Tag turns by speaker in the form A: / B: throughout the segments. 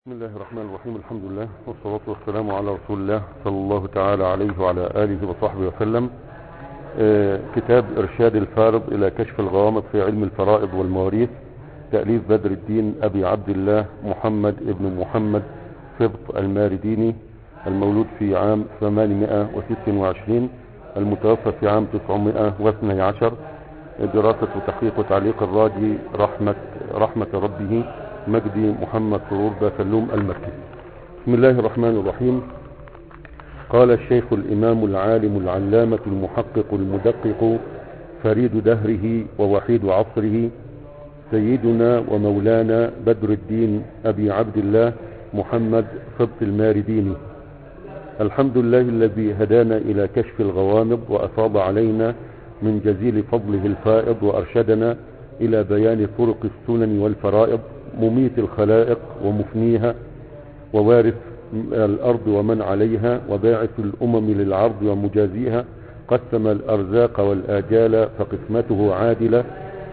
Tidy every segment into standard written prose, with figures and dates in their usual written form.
A: بسم الله الرحمن الرحيم. الحمد لله والصلاة والسلام على رسول الله صلى الله تعالى عليه وعلى آله وصحبه وسلم. كتاب إرشاد الفارض إلى كشف الغوامض في علم الفرائض والمواريث، تأليف بدر الدين أبي عبد الله محمد ابن محمد سبط المارديني، المولود في عام 826، المتوفى في عام 912. دراسة وتحقيق وتعليق الراجي رحمة ربه مجدي محمد سرور باسلوم المكي. بسم الله الرحمن الرحيم. قال الشيخ الإمام العالم العلامة المحقق المدقق فريد دهره ووحيد عصره، سيدنا ومولانا بدر الدين أبي عبد الله محمد سبط المارديني، الحمد لله الذي هدانا إلى كشف الغوامض وأفاض علينا من جزيل فضله الفائض، وأرشدنا إلى بيان طرق السنن والفرائض، مميت الخلائق ومفنيها، ووارث الأرض ومن عليها، وباعث الأمم للعرض ومجازيها، قسم الأرزاق والآجال فقسمته عادلة،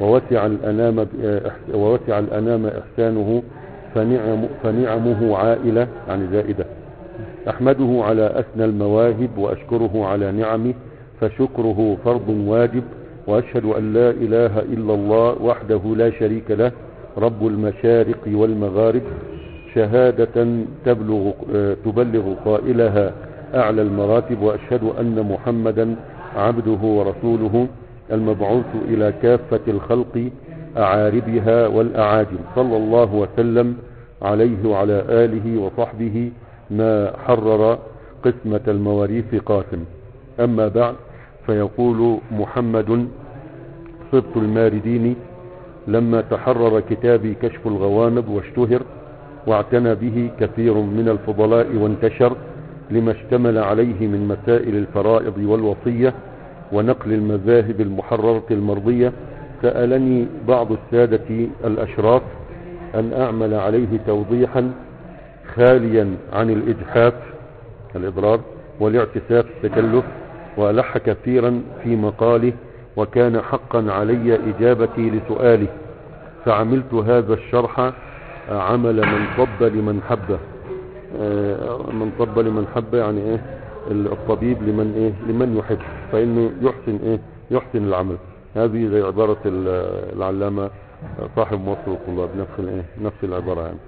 A: ووسع الأنام إحسانه فنعمه عائلة يعني زائدة. أحمده على أثنى المواهب وأشكره على نعمه فشكره فرض واجب، وأشهد أن لا إله إلا الله وحده لا شريك له رب المشارق والمغارب، شهادة تبلغ قائلها أعلى المراتب، وأشهد أن محمدا عبده ورسوله المبعوث إلى كافة الخلق أعاربها والأعاجم، صلى الله وسلم عليه وعلى آله وصحبه ما حرر قسمة المواريث قاسم. أما بعد، فيقول محمد سبط المارديني: لما تحرر كتابي كشف الغوامض واشتهر واعتنى به كثير من الفضلاء وانتشر، لما اشتمل عليه من مسائل الفرائض والوصية ونقل المذاهب المحررة المرضية، سألني بعض السادة الأشراف أن أعمل عليه توضيحا خاليا عن الإجحاف الإضرار والاعتساف التكلف، وألح كثيرا في مقاله، وكان حقا علي إجابتي لسؤاله، فعملت هذا الشرح عمل من طب لمن حبه. من طب لمن حبه يعني ايه؟ الطبيب لمن ايه؟ لمن يحب، فإنه يحسن العمل. هذه زي عبارة العلامة صاحب موصل الطلاب، نفس العبارة يعني،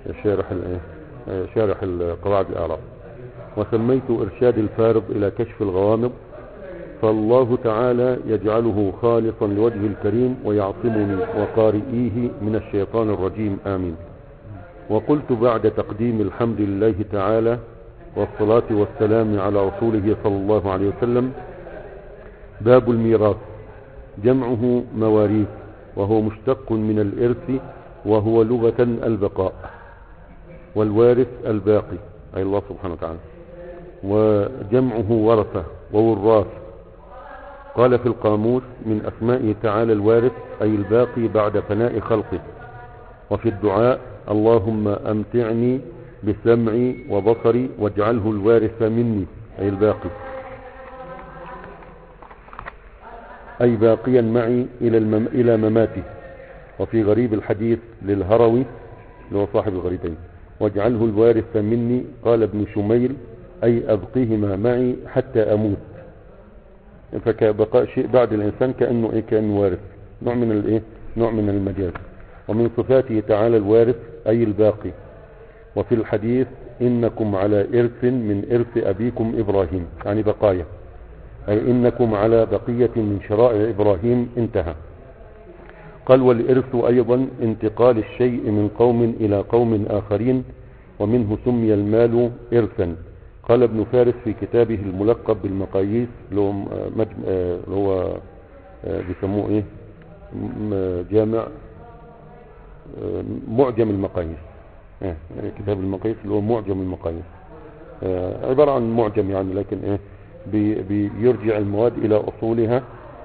A: شارح القواعد الأعراف. وسميت إرشاد الفارض إلى كشف الغوامض، فالله تعالى يجعله خالصا لوجه الكريم، ويعصمني وقارئيه من الشيطان الرجيم، آمين. وقلت بعد تقديم الحمد لله تعالى والصلاة والسلام على رسوله صلى الله عليه وسلم: باب الميراث، جمعه مواريث، وهو مشتق من الإرث، وهو لغة البقاء، والوارث الباقي أي الله سبحانه وتعالى، وجمعه ورثة ووراث. قال في القاموس: من أسمائه تعالى الوارث أي الباقي بعد فناء خلقه. وفي الدعاء: اللهم أمتعني بسمعي وبصري واجعله الوارث مني أي الباقي، أي باقيا معي إلى مماتي. وفي غريب الحديث للهروي اللي هو صاحب الغريبين: واجعله الوارث مني، قال ابن شميل: أي أبقيهما معي حتى أموت. فكبقاء شيء بعد الإنسان كأنه كأنه وارث، نوع من المجاز. ومن صفاته تعالى الوارث أي الباقي. وفي الحديث: إنكم على إرث من إرث أبيكم إبراهيم، يعني بقايا، أي إنكم على بقية من شرائع إبراهيم، انتهى. قال: والإرث أيضا انتقال الشيء من قوم إلى قوم آخرين، ومنه سمي المال إرثا. قال ابن فارس في كتابه الملقب بالمقاييس، اللي هو بيسموه جامع معجم المقاييس، كتاب المقاييس اللي هو معجم المقاييس، عبارة عن معجم يعني، لكن بيرجع المواد إلى أصولها،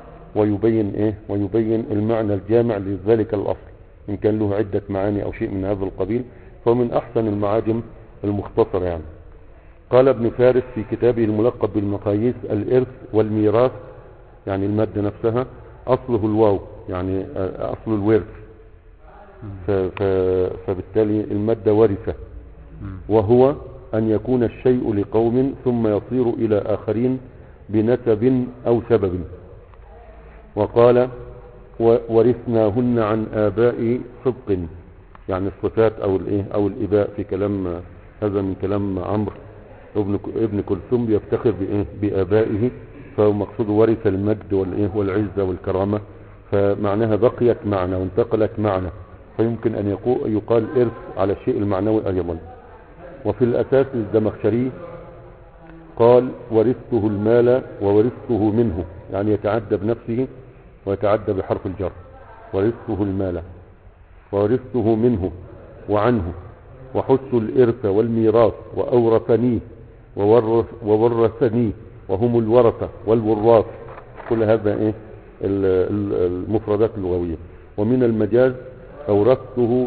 A: ويبين المعنى الجامع لذلك الأصل، إن كان له عدة معاني أو شيء من هذا القبيل، فهو من أحسن المعاجم المختصرة يعني. قال ابن فارس في كتابه الملقب بالمقاييس: الإرث والميراث يعني المادة نفسها أصله الواو، يعني أصل الورث، فبالتالي المادة ورثة، وهو أن يكون الشيء لقوم ثم يصير إلى آخرين بنسب أو سبب. وقال ورثناهن عن آباء صدق، يعني الصفات أو الإباء في كلام، هذا من كلام عمرو ابن كلثوم بيفتخر بآبائه، فهو مقصود ورث المجد والعزة والكرامة، فمعناها بقيت معنى وانتقلت معنى، فيمكن أن يقال إرث على الشيء المعنوي أيضا. وفي الأساس للزمخشري قال ورثته المال وورثته منه، يعني يتعدى بنفسه ويتعدى بحرف الجر، ورثته المال وورثته منه وعنه، وحث الإرث والميراث وأورثنيه وورثنيه وهم الورثة والوراث، كل هذا المفردات اللغوية. ومن المجاز أورثته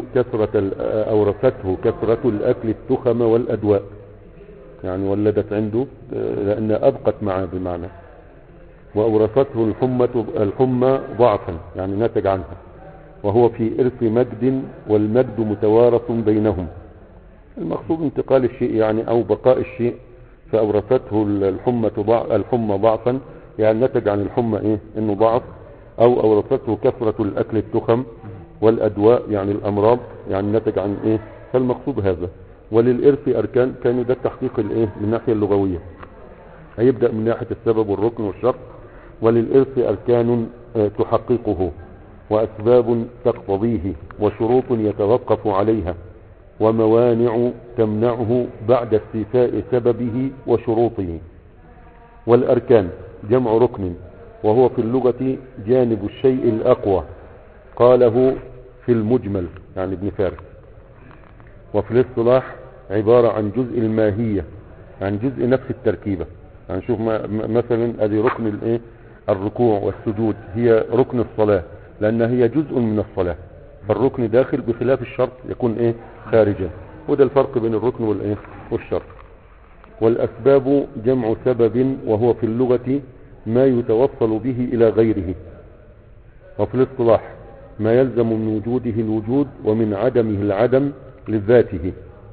A: كثرة الأكل التخم والأدواء، يعني ولدت عنده لأن أبقت معه بمعنى. وأورثته الحمى ضعفا، يعني نتج عنها، وهو في إرث مجد والمجد متوارث بينهم. المقصود انتقال الشيء يعني أو بقاء الشيء، فأورثته الحمى ضعفا، يعني نتج عن الحمى إنه ضعف، أو أورثته كثرة الأكل التخم والأدواء، يعني الأمراض، يعني نتج عن فالمقصود هذا. وللإرث أركان، كان ده التحقيق من الناحية اللغوية، هيبدأ من ناحية السبب والركن والشرط. وللإرث أركان تحققه، وأسباب تقتضيه، وشروط يتوقف عليها، وموانع تمنعه بعد استيفاء سببه وشروطه. والأركان جمع ركن، وهو في اللغة جانب الشيء الأقوى، قاله في المجمل يعني ابن فارس. وفي الاصطلاح عبارة عن جزء الماهية، عن جزء نفس التركيبة. يعني شوف مثلا ادي ركن الركوع والسجود، هي ركن الصلاة لأنها هي جزء من الصلاة، فالركن داخل بخلاف الشرط يكون خارجا، وده الفرق بين الركن والشرط. والأسباب جمع سبب، وهو في اللغة ما يتوصل به إلى غيره. وفي الاصطلاح ما يلزم من وجوده الوجود ومن عدمه العدم لذاته،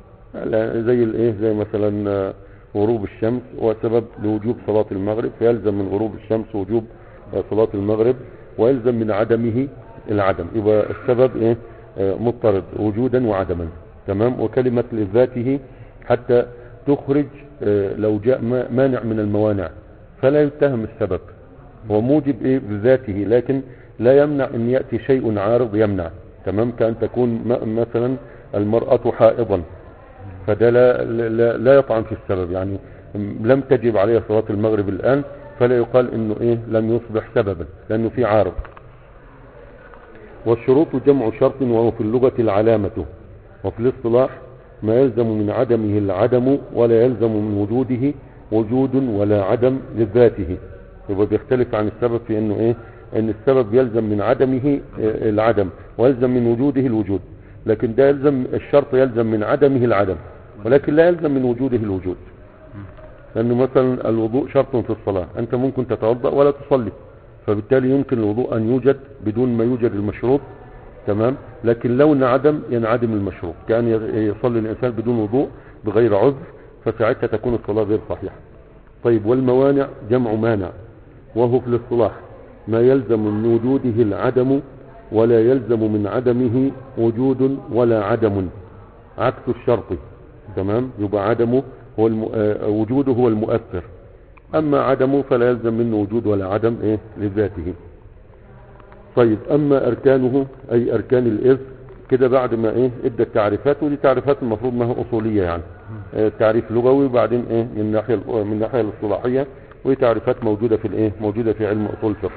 A: زي مثلا غروب الشمس وسبب لوجوب صلاة المغرب، فيلزم من غروب الشمس وجوب صلاة المغرب، ويلزم من عدمه العدم، يبقى السبب مضطرد وجودا وعدما. تمام. وكلمة لذاته حتى تخرج لو جاء مانع من الموانع فلا يتهم السبب، هو موجب بذاته، لكن لا يمنع ان يأتي شيء عارض يمنع. تمام. كأن تكون مثلا المرأة حائضا، فده لا يطعن في السبب، يعني لم تجب عليها صلاة المغرب الآن، فلا يقال انه لم يصبح سببا لانه في عارض. والشروط جمع شرط، وهو في اللغة العلامة. وفي الاصطلاح ما يلزم من عدمه العدم، ولا يلزم من وجوده وجود ولا عدم لذاته. يبقى بيختلف عن السبب في انه ان السبب يلزم من عدمه العدم ويلزم من وجوده الوجود، لكن ده يلزم الشرط يلزم من عدمه العدم، ولكن لا يلزم من وجوده الوجود. لانه مثلا الوضوء شرط في الصلاة، انت ممكن تتوضأ ولا تصلي، فبالتالي يمكن الوضوء ان يوجد بدون ما يوجد المشروط. تمام. لكن لو انعدم ينعدم المشروط، كأن يصلي الانسان بدون وضوء بغير عذر، فساعتها تكون الصلاة غير صحيحة. طيب. والموانع جمع مانع، وهو في الاصطلاح ما يلزم من وجوده العدم ولا يلزم من عدمه وجود ولا عدم، عكس الشرط. تمام. يبقى عدمه هو وجوده هو المؤثر، اما عدمه فلا يلزم منه وجود ولا عدم لذاته. طيب. اما اركانه اي اركان الارث، كده بعد ما ادى التعريفات، ودي تعريفات المفروض انها اصولية، يعني تعريف لغوي، وبعدين من الناحية الاصطلاحية، ودي تعريفات موجودة موجودة في علم اصول الفقه.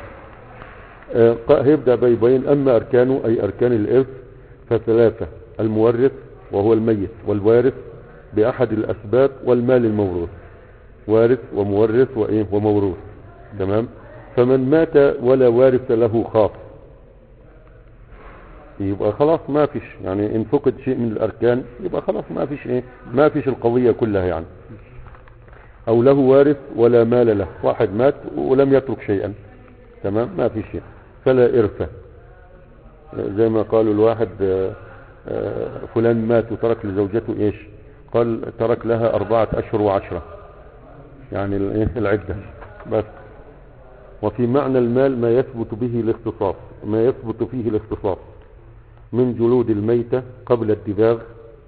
A: هيبدأ بيبين اما اركانه اي اركان الارث فثلاثة: المورث وهو الميت، والوارث باحد الاسباب، والمال الموروث. وارث ومورث وموروث. تمام. فمن مات ولا وارث له خاص، يبقى خلاص ما فيش، يعني ان فقد شيء من الاركان يبقى خلاص ما فيش القضية كلها يعني. او له وارث ولا مال له، واحد مات ولم يترك شيئا. تمام. ما في شيء، فلا ارث. زي ما قالوا الواحد فلان مات وترك لزوجته قال ترك لها 4 أشهر و10 يعني العدة بس. وفي معنى المال ما يثبت به الاختصاص، ما يثبت فيه الاختصاص من جلود الميتة قبل الدباغ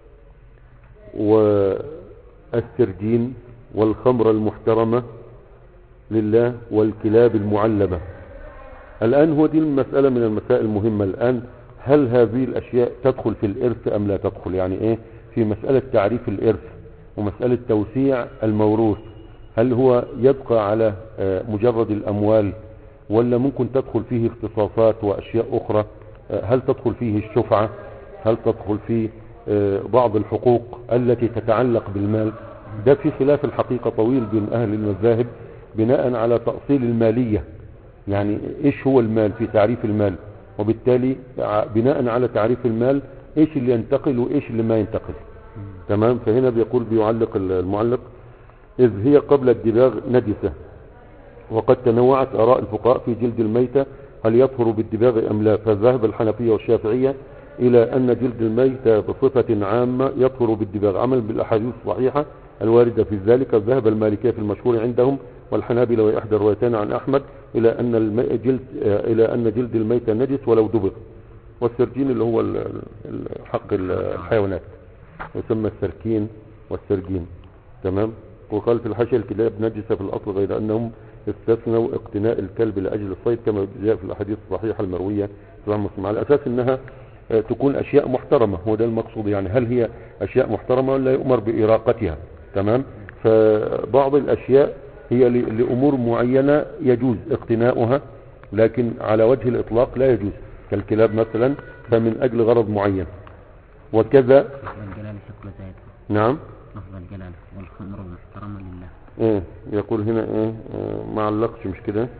A: والسرجين والخمر المحترمة لله والكلاب المعلبة. الآن هو دي المسألة من المسائل المهمة الآن، هل هذه الأشياء تدخل في الإرث أم لا تدخل؟ يعني إيه في مسألة تعريف الإرث ومسألة توسيع الموروث، هل هو يبقى على مجرد الأموال ولا ممكن تدخل فيه اختصاصات وأشياء أخرى؟ هل تدخل فيه الشفعة؟ هل تدخل فيه بعض الحقوق التي تتعلق بالمال؟ ده في خلاف الحقيقة طويل بين أهل المذاهب بناء على تأصيل المالية، يعني إيش هو المال في تعريف المال، وبالتالي بناء على تعريف المال إيش اللي ينتقل وإيش اللي ما ينتقل. تمام. فهنا بيعلق المعلق إذ هي قبل الدباغ نجسة، وقد تنوعت آراء الفقهاء في جلد الميتة هل يطهر بالدباغ أم لا، فذهب الحنفية والشافعية إلى أن جلد الميتة بصفة عامة يطهر بالدباغ عمل بالأحاديث الصحيحة الواردة في ذلك. ذهب المالكية في المشهور عندهم والحنابلة وإحدى الروايتين عن أحمد إلى أن جلد الميتة نجس ولو دبغ. والسرجين اللي هو حق الحيوانات يسمى السركين والسرجين. تمام. وقال في الحاشية الكلاب نجسة في الأصل غير أنهم استثنوا اقتناء الكلب لأجل الصيد كما جاء في الأحاديث الصحيحة المروية في مسلم، على أساس أنها تكون أشياء محترمة. هو ده المقصود، يعني هل هي أشياء محترمة ولا يؤمر بإراقتها؟ تمام. فبعض الأشياء هي لأمور معينة يجوز اقتناؤها، لكن على وجه الإطلاق لا يجوز، كالكلاب مثلا فمن أجل غرض معين. وكذا نعم
B: لفظ الجلال والخمر المحترمة لله.
A: ايه يقول هنا ايه ما علقش مش كده.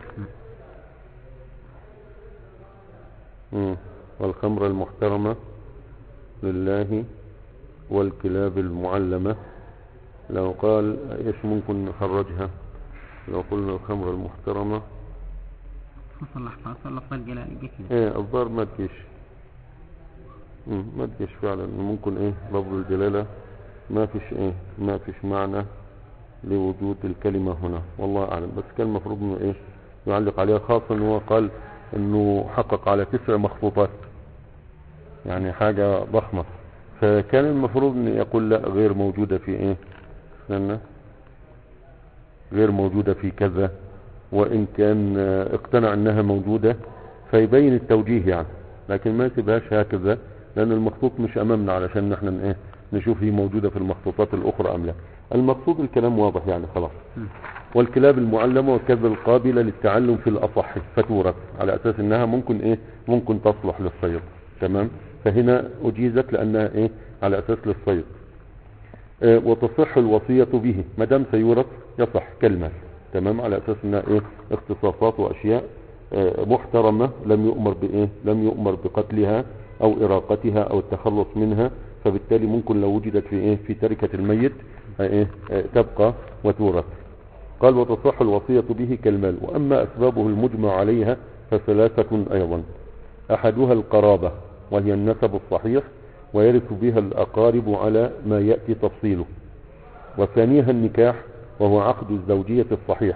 A: والخمر المحترمة لله والكلاب المعلمة. لو قال ايش ممكن نخرجها لو قلنا الخمر المحترمة
B: لفظ الجلال
A: ايه الظاهر ما تجيش ما تجيش فعلا. ممكن ايه لفظ الجلالة ما فيش معنى لوجود الكلمة هنا، والله أعلم. بس كان المفروض انه ايه يعلق عليها، خاصة انه قال انه حقق على 9 مخطوطات، يعني حاجة ضخمة. فكان المفروض ان يقول لا غير موجودة في ايه غير موجودة في كذا، وان كان اقتنع انها موجودة فيبين التوجيه يعني، لكن ما يسيبهاش هكذا لان المخطوط مش امامنا علشان نحن ايه نشوف هي موجودة في المخطوطات الاخرى ام لا. المقصود الكلام واضح يعني خلاص. والكلاب المعلمة وكذا القابلة للتعلم في الاصح فتورث، على اساس انها ممكن تصلح للصيد. تمام. فهنا اجيزت لانها على اساس للصيد. وتصح الوصية به ما دام سيورث يصح كلمة. تمام. على اساس انها اختصاصات واشياء محترمة لم يؤمر بقتلها او اراقتها او التخلص منها، فبالتالي ممكن لو وجدت في تركة الميت تبقى وتورث. قال وتصح الوصية به كالمال. واما اسبابه المجمع عليها فثلاثة ايضا، احدها القرابة وهي النسب الصحيح ويرث بها الاقارب على ما يأتي تفصيله، وثانيها النكاح وهو عقد الزوجية الصحيح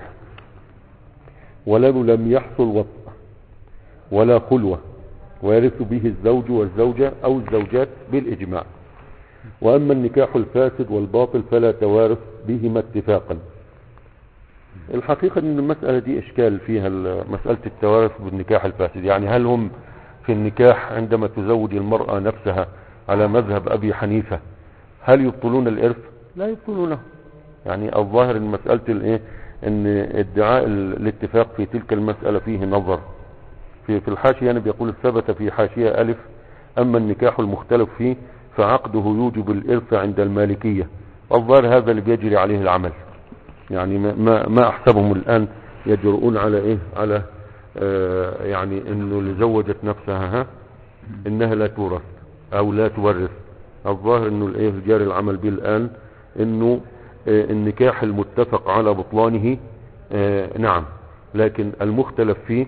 A: ولو لم يحصل وطء ولا خلوة، ويرث به الزوج والزوجة او الزوجات بالاجماع. واما النكاح الفاسد والباطل فلا توارث بهما اتفاقا. الحقيقة ان المسألة دي اشكال فيها مسألة التوارث بالنكاح الفاسد، يعني هل هم في النكاح عندما تزوج المرأة نفسها على مذهب ابي حنيفة هل يبطلون الارث؟ لا يبطلونه. يعني الظاهر ان مسألة ان ادعاء الاتفاق في تلك المسألة فيه نظر. في الحاشية يعني بيقول ثبت في حاشية ألف أما النكاح المختلف فيه فعقده يوجب الإرث عند المالكية. الظاهر هذا اللي بيجري عليه العمل، يعني ما أحسبهم الآن يجرؤون على على يعني إنه اللي زوجت نفسها إنها لا تورث أو لا تورث. الظاهر إنه جاري العمل به الآن إنه النكاح المتفق على بطلانه نعم، لكن المختلف فيه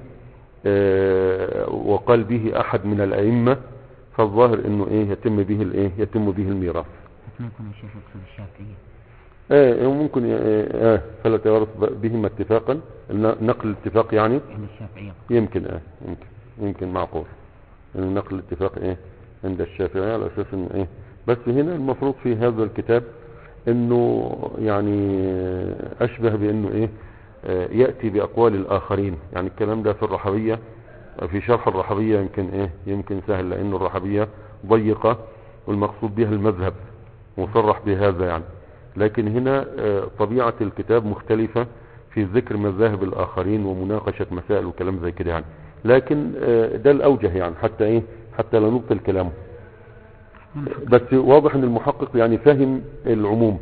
A: وقال به احد من الائمة فالظاهر انه يتم به الميراث.
B: لكن يكون الشيخ يقصد الشافعية.
A: ممكن فلا يتوارث بهما اتفاقا، نقل الاتفاق يعني
B: عند الشافعية.
A: يمكن يمكن معقول ان نقل الاتفاق عند الشافعية على اساس ان بس هنا المفروض في هذا الكتاب انه يعني اشبه بانه يأتي باقوال الاخرين. يعني الكلام ده في الرحبية، في شرح الرحبية يمكن سهل، لان الرحبية ضيقة والمقصود بها المذهب مصرح بهذا يعني. لكن هنا طبيعة الكتاب مختلفة في ذكر مذاهب الآخرين ومناقشة مسائل وكلام زي كده يعني. لكن ده الأوجه يعني حتى لا نبطل كلامه. بس واضح ان المحقق يعني فهم العموم،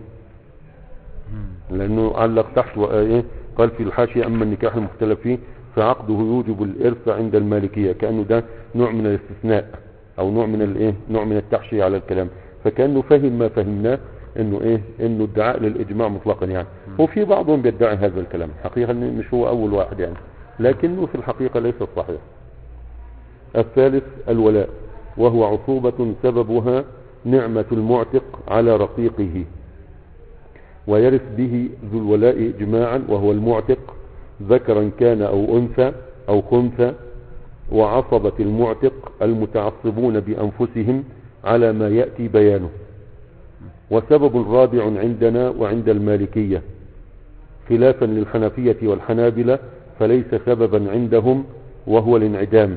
A: لأنه علق تحت قال في الحاشية: أما النكاح المختلف فيه فعقده يوجب الإرث عند المالكية. كأنه ده نوع من الاستثناء أو نوع من التحشي على الكلام. فكأنه فهم ما فهمناه انه ادعاء للاجماع مطلقا يعني. وفي بعضهم بيدعي هذا الكلام حقيقة، مش هو اول واحد يعني، لكنه في الحقيقة ليس صحيح. الثالث الولاء، وهو عصوبة سببها نعمة المعتق على رقيقه، ويرث به ذو الولاء اجماعا، وهو المعتق ذكرا كان او انثى او خنثى، وعصبة المعتق المتعصبون بانفسهم على ما يأتي بيانه. وسبب رابع عندنا وعند المالكية خلافا للحنفية والحنابلة، فليس سببا عندهم، وهو الانعدام.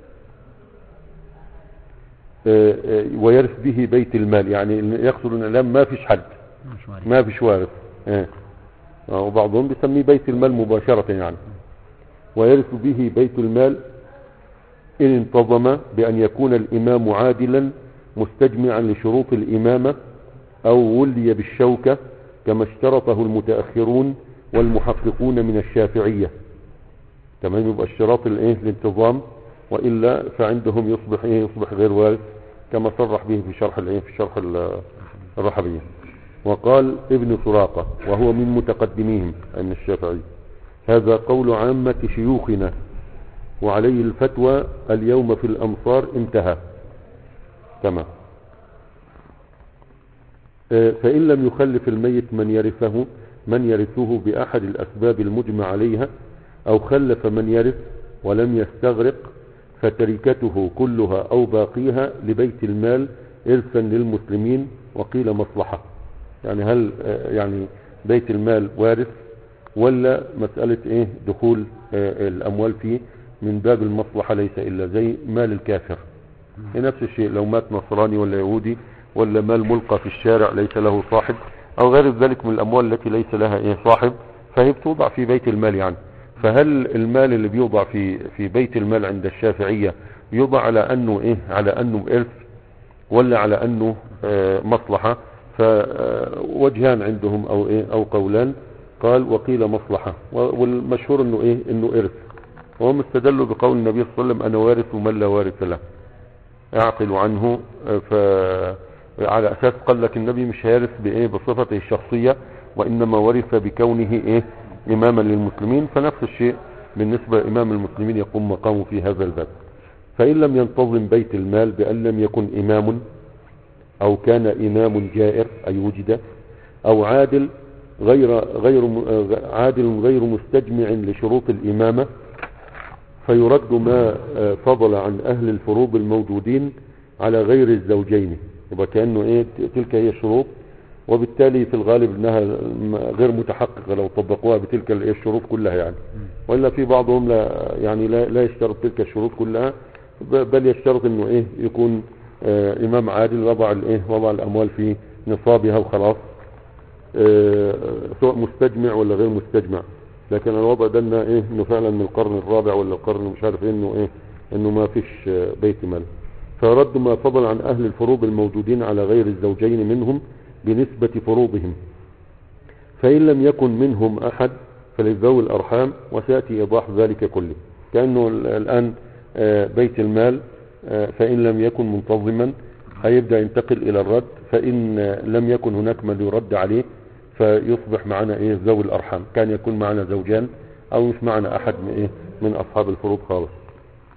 A: ويرث به بيت المال، يعني يقصد الانعدام ما فيش حد، ما فيش وارث. وبعضهم بيسميه بيت المال مباشرة يعني. ويرث به بيت المال إن انتظم بأن يكون الإمام عادلا مستجمعا لشروط الإمامة، أو ولي بالشوكة كما اشترطه المتأخرون والمحققون من الشافعية. تمام، يبقى اشتراط الانتظام، وإلا فعندهم يصبح غير وارث كما صرح به في شرح الرحبية. وقال ابن سراقة وهو من متقدميهم أن الشافعي: هذا قول عامة شيوخنا، وعليه الفتوى اليوم في الأمصار. انتهى. تمام. فإن لم يخلف الميت من يرثه بأحد الأسباب المجمع عليها، أو خلف من يرث ولم يستغرق، فتركته كلها أو باقيها لبيت المال إرثا للمسلمين. وقيل مصلحة، يعني هل يعني بيت المال وارث، ولا مسألة دخول الأموال فيه من باب المصلحة، ليس إلا زي مال الكافر. نفس الشيء لو مات نصراني ولا يهودي، ولا مال ملقى في الشارع ليس له صاحب، او غير ذلك من الاموال التي ليس لها صاحب، فهي بتوضع في بيت المال يعني. فهل المال اللي بيوضع في بيت المال عند الشافعية يوضع على انه على انه ارث، ولا على انه مصلحة؟ فوجهان عندهم او قولان. قال وقيل مصلحة، والمشهور انه ارث. وهم استدلوا بقول النبي صلى الله عليه وسلم: انا وارث من لا وارث له، اعقل عنه. على اساس قال لك النبي مش هيرث بصفته الشخصية، وانما ورث بكونه اماما للمسلمين. فنفس الشيء بالنسبة لامام المسلمين يقوم مقامه في هذا الباب. فان لم ينتظم بيت المال بان لم يكن امام، او كان امام جائر اي وجد، او عادل غير مستجمع لشروط الامامة، فيرد ما فضل عن اهل الفروض الموجودين على غير الزوجين. يبقى كأنه تلك هي الشروط، وبالتالي في الغالب انها غير متحققة لو طبقوها بتلك الشروط كلها يعني. وإلا في بعضهم لا يشترط تلك الشروط كلها، بل يشترط انه يكون امام عادل وضع الاموال في نصابها وخلاص، سواء مستجمع ولا غير مستجمع. لكن الوضع ده انه فعلا من القرن الرابع ولا القرن مش عارف انه ما فيش بيت مال. فرد ما فضل عن اهل الفروض الموجودين على غير الزوجين منهم بنسبة فروضهم. فإن لم يكن منهم احد فلذوي الارحام، وسيأتي ايضاح ذلك كله. كأنه الان بيت المال فإن لم يكن منتظما هيبدأ ينتقل الى الرد. فإن لم يكن هناك من يرد عليه فيصبح معنا ذوي الارحام. كان يكون معنا زوجان، او مش معنا احد من اصحاب الفروض خالص.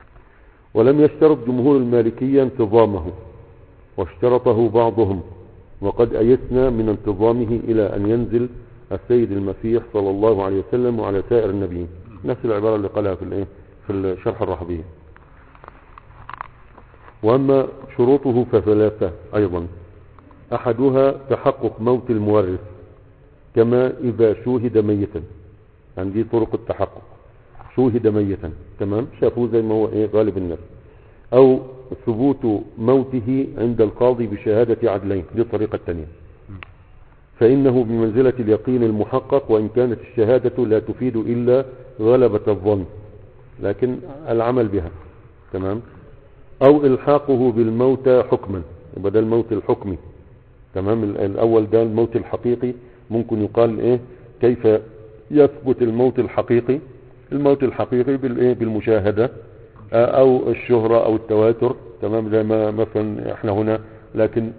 A: ولم يشترط جمهور المالكية انتظامه، واشترطه بعضهم وقد أيسنا من انتظامه إلى أن ينزل السيد المسيح صلى الله عليه وسلم وعلى سائر النبيين. نفس العبارة اللي قالها في الشرح الرحبي. وأما شروطه فثلاثة أيضا. أحدها تحقق موت المورث كما إذا شوهد ميتا، يعني دي طرق التحقق، شوهد ميتا تمام، شافوه زي ما هو غالب الناس، أو ثبوت موته عند القاضي بشهادة عدلين، دي الطريقة الثانية. فإنه بمنزلة اليقين المحقق، وإن كانت الشهادة لا تفيد إلا غلبة الظن لكن العمل بها تمام. أو إلحاقه بالموت حكما، يبقى ده الموت الحكمي تمام. الأول ده الموت الحقيقي، ممكن يقال كيف يثبت الموت الحقيقي؟ الموت الحقيقي بالمشاهدة أو الشهرة أو التواتر تمام، زي ما مثلا احنا هنا، لكن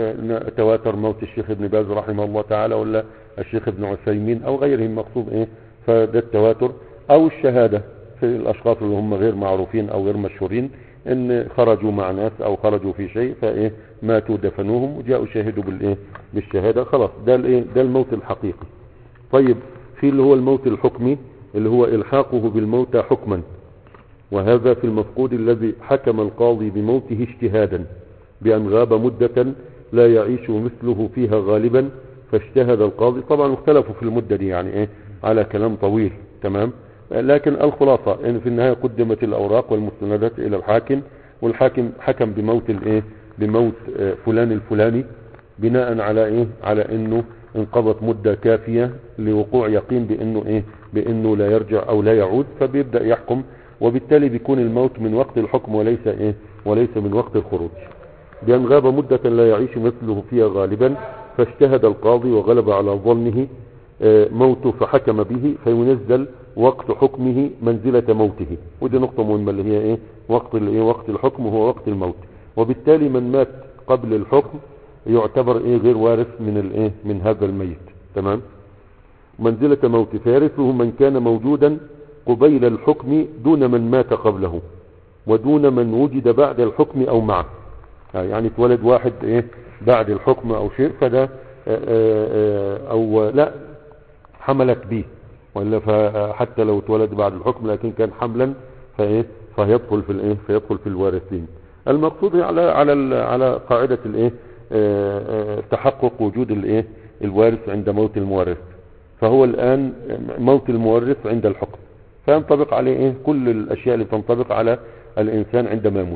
A: تواتر موت الشيخ ابن باز رحمه الله تعالى ولا الشيخ ابن عثيمين أو غيرهم مقصود فده التواتر. أو الشهادة في الأشخاص اللي هم غير معروفين أو غير مشهورين، ان خرجوا مع ناس او خرجوا في شيء ماتوا دفنوهم وجاءوا شاهدوا بالشهادة، خلاص ده ده الموت الحقيقي. طيب في اللي هو الموت الحكمي اللي هو إلحاقه بالموت حكما، وهذا في المفقود الذي حكم القاضي بموته اجتهادا بأن غاب مدة لا يعيش مثله فيها غالبا، فاجتهد القاضي. طبعا اختلفوا في المدة دي يعني على كلام طويل تمام، لكن الخلاصة ان في النهاية قدمت الأوراق والمستندات إلى الحاكم، والحاكم حكم بموت بموت فلان الفلاني بناء على على انه انقضت مدة كافية لوقوع يقين بانه لا يرجع او لا يعود، فبيبدأ يحكم، وبالتالي بيكون الموت من وقت الحكم وليس من وقت الخروج. بأن غاب مدة لا يعيش مثله فيها غالبا، فاجتهد القاضي وغلب على ظنه موته فحكم به، فينزل وقت حكمه منزلة موته. ودي نقطة مهمة اللي هي وقت الحكم هو وقت الموت، وبالتالي من مات قبل الحكم يعتبر غير وارث من هذا الميت تمام. منزلة موت فيرثه من كان موجودا قبيل الحكم دون من مات قبله، ودون من وجد بعد الحكم او معه. يعني اتولد واحد بعد الحكم او شيء، فده او لا حملت به، ولا حتى لو اتولد بعد الحكم لكن كان حملا فيدخل في الوارثين. المقصود على قاعدة تحقق وجود الوارث عند موت المورث. فهو الآن موت المورث عند الحكم، فينطبق عليه كل الأشياء اللي تنطبق على الإنسان عندما يموت.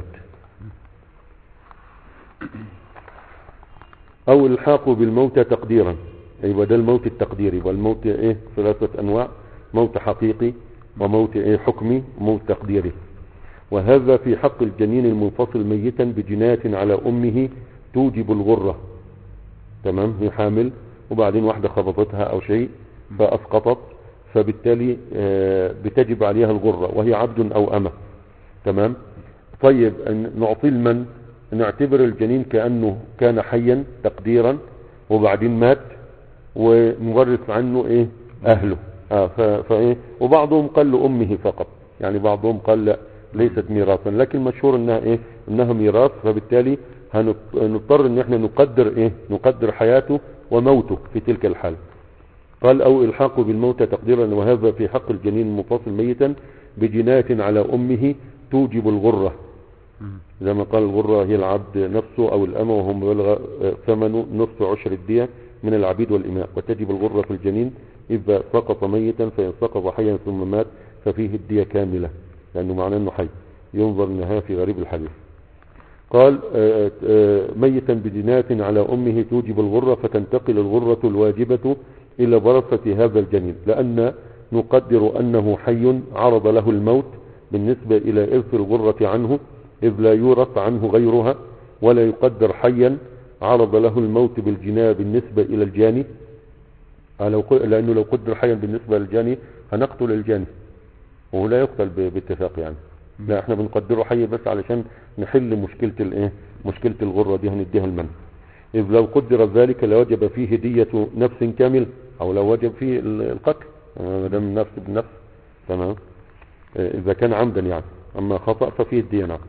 A: أو الحاق بالموت تقديرا، أيوة ده الموت التقديري. والموت ثلاثة أنواع: موت حقيقي، وموت حكمي، وموت تقديري. وهذا في حق الجنين المنفصل ميتا بجناية على أمه توجب الغرة تمام. هي حامل وبعدين واحدة خبطتها أو شيء فأسقطت، فبالتالي بتجب عليها الغرة، وهي عبد أو أمة تمام. طيب نعطي لمن؟ نعتبر الجنين كأنه كان حيا تقديرا وبعدين مات، ونورث عنه أهله. وبعضهم قال لأمه فقط، يعني بعضهم قال لا ليست ميراثا، لكن مشهور انها ميراث، فبالتالي هنضطر ان احنا نقدر حياته وموته في تلك الحال. قال او الحاقه بالموت تقديرا، وهذا في حق الجنين المنفصل ميتا بجناية على امه توجب الغرة، زي ما قال الغرة هي العبد نفسه او الامة، وهم بلغ ثمن نصف عشر الدية من العبيد والإماء. وتجب الغرة في الجنين إذا سقط ميتا، فإن سقط حيا ثم مات ففيه الدية كاملة، لأنه معناه أنه حي، ينظر إنها في غريب الحديث. قال ميتا بجناية على أمه توجب الغرة، فتنتقل الغرة الواجبة إلى ورثة هذا الجنين، لأن نقدر أنه حي عرض له الموت بالنسبة إلى إرث الغرة عنه، إذ لا يورث عنه غيرها، ولا يقدر حيا عرض له الموت بالجناية بالنسبة إلى الجاني، لأنه لو قدر حيا بالنسبة للجاني هنقتل الجاني، وهو لا يقتل باتفاق يعني. لا احنا بنقدره حي بس علشان نحل مشكلة الغرة دي، هنديها المن. إذ لو قدر ذلك لوجب فيه دية نفس كامل، أو لو وجب فيه القتل دم نفس بالنفس تمام، إذا كان عمدا يعني. أما خطأ ففيه الدية نعم.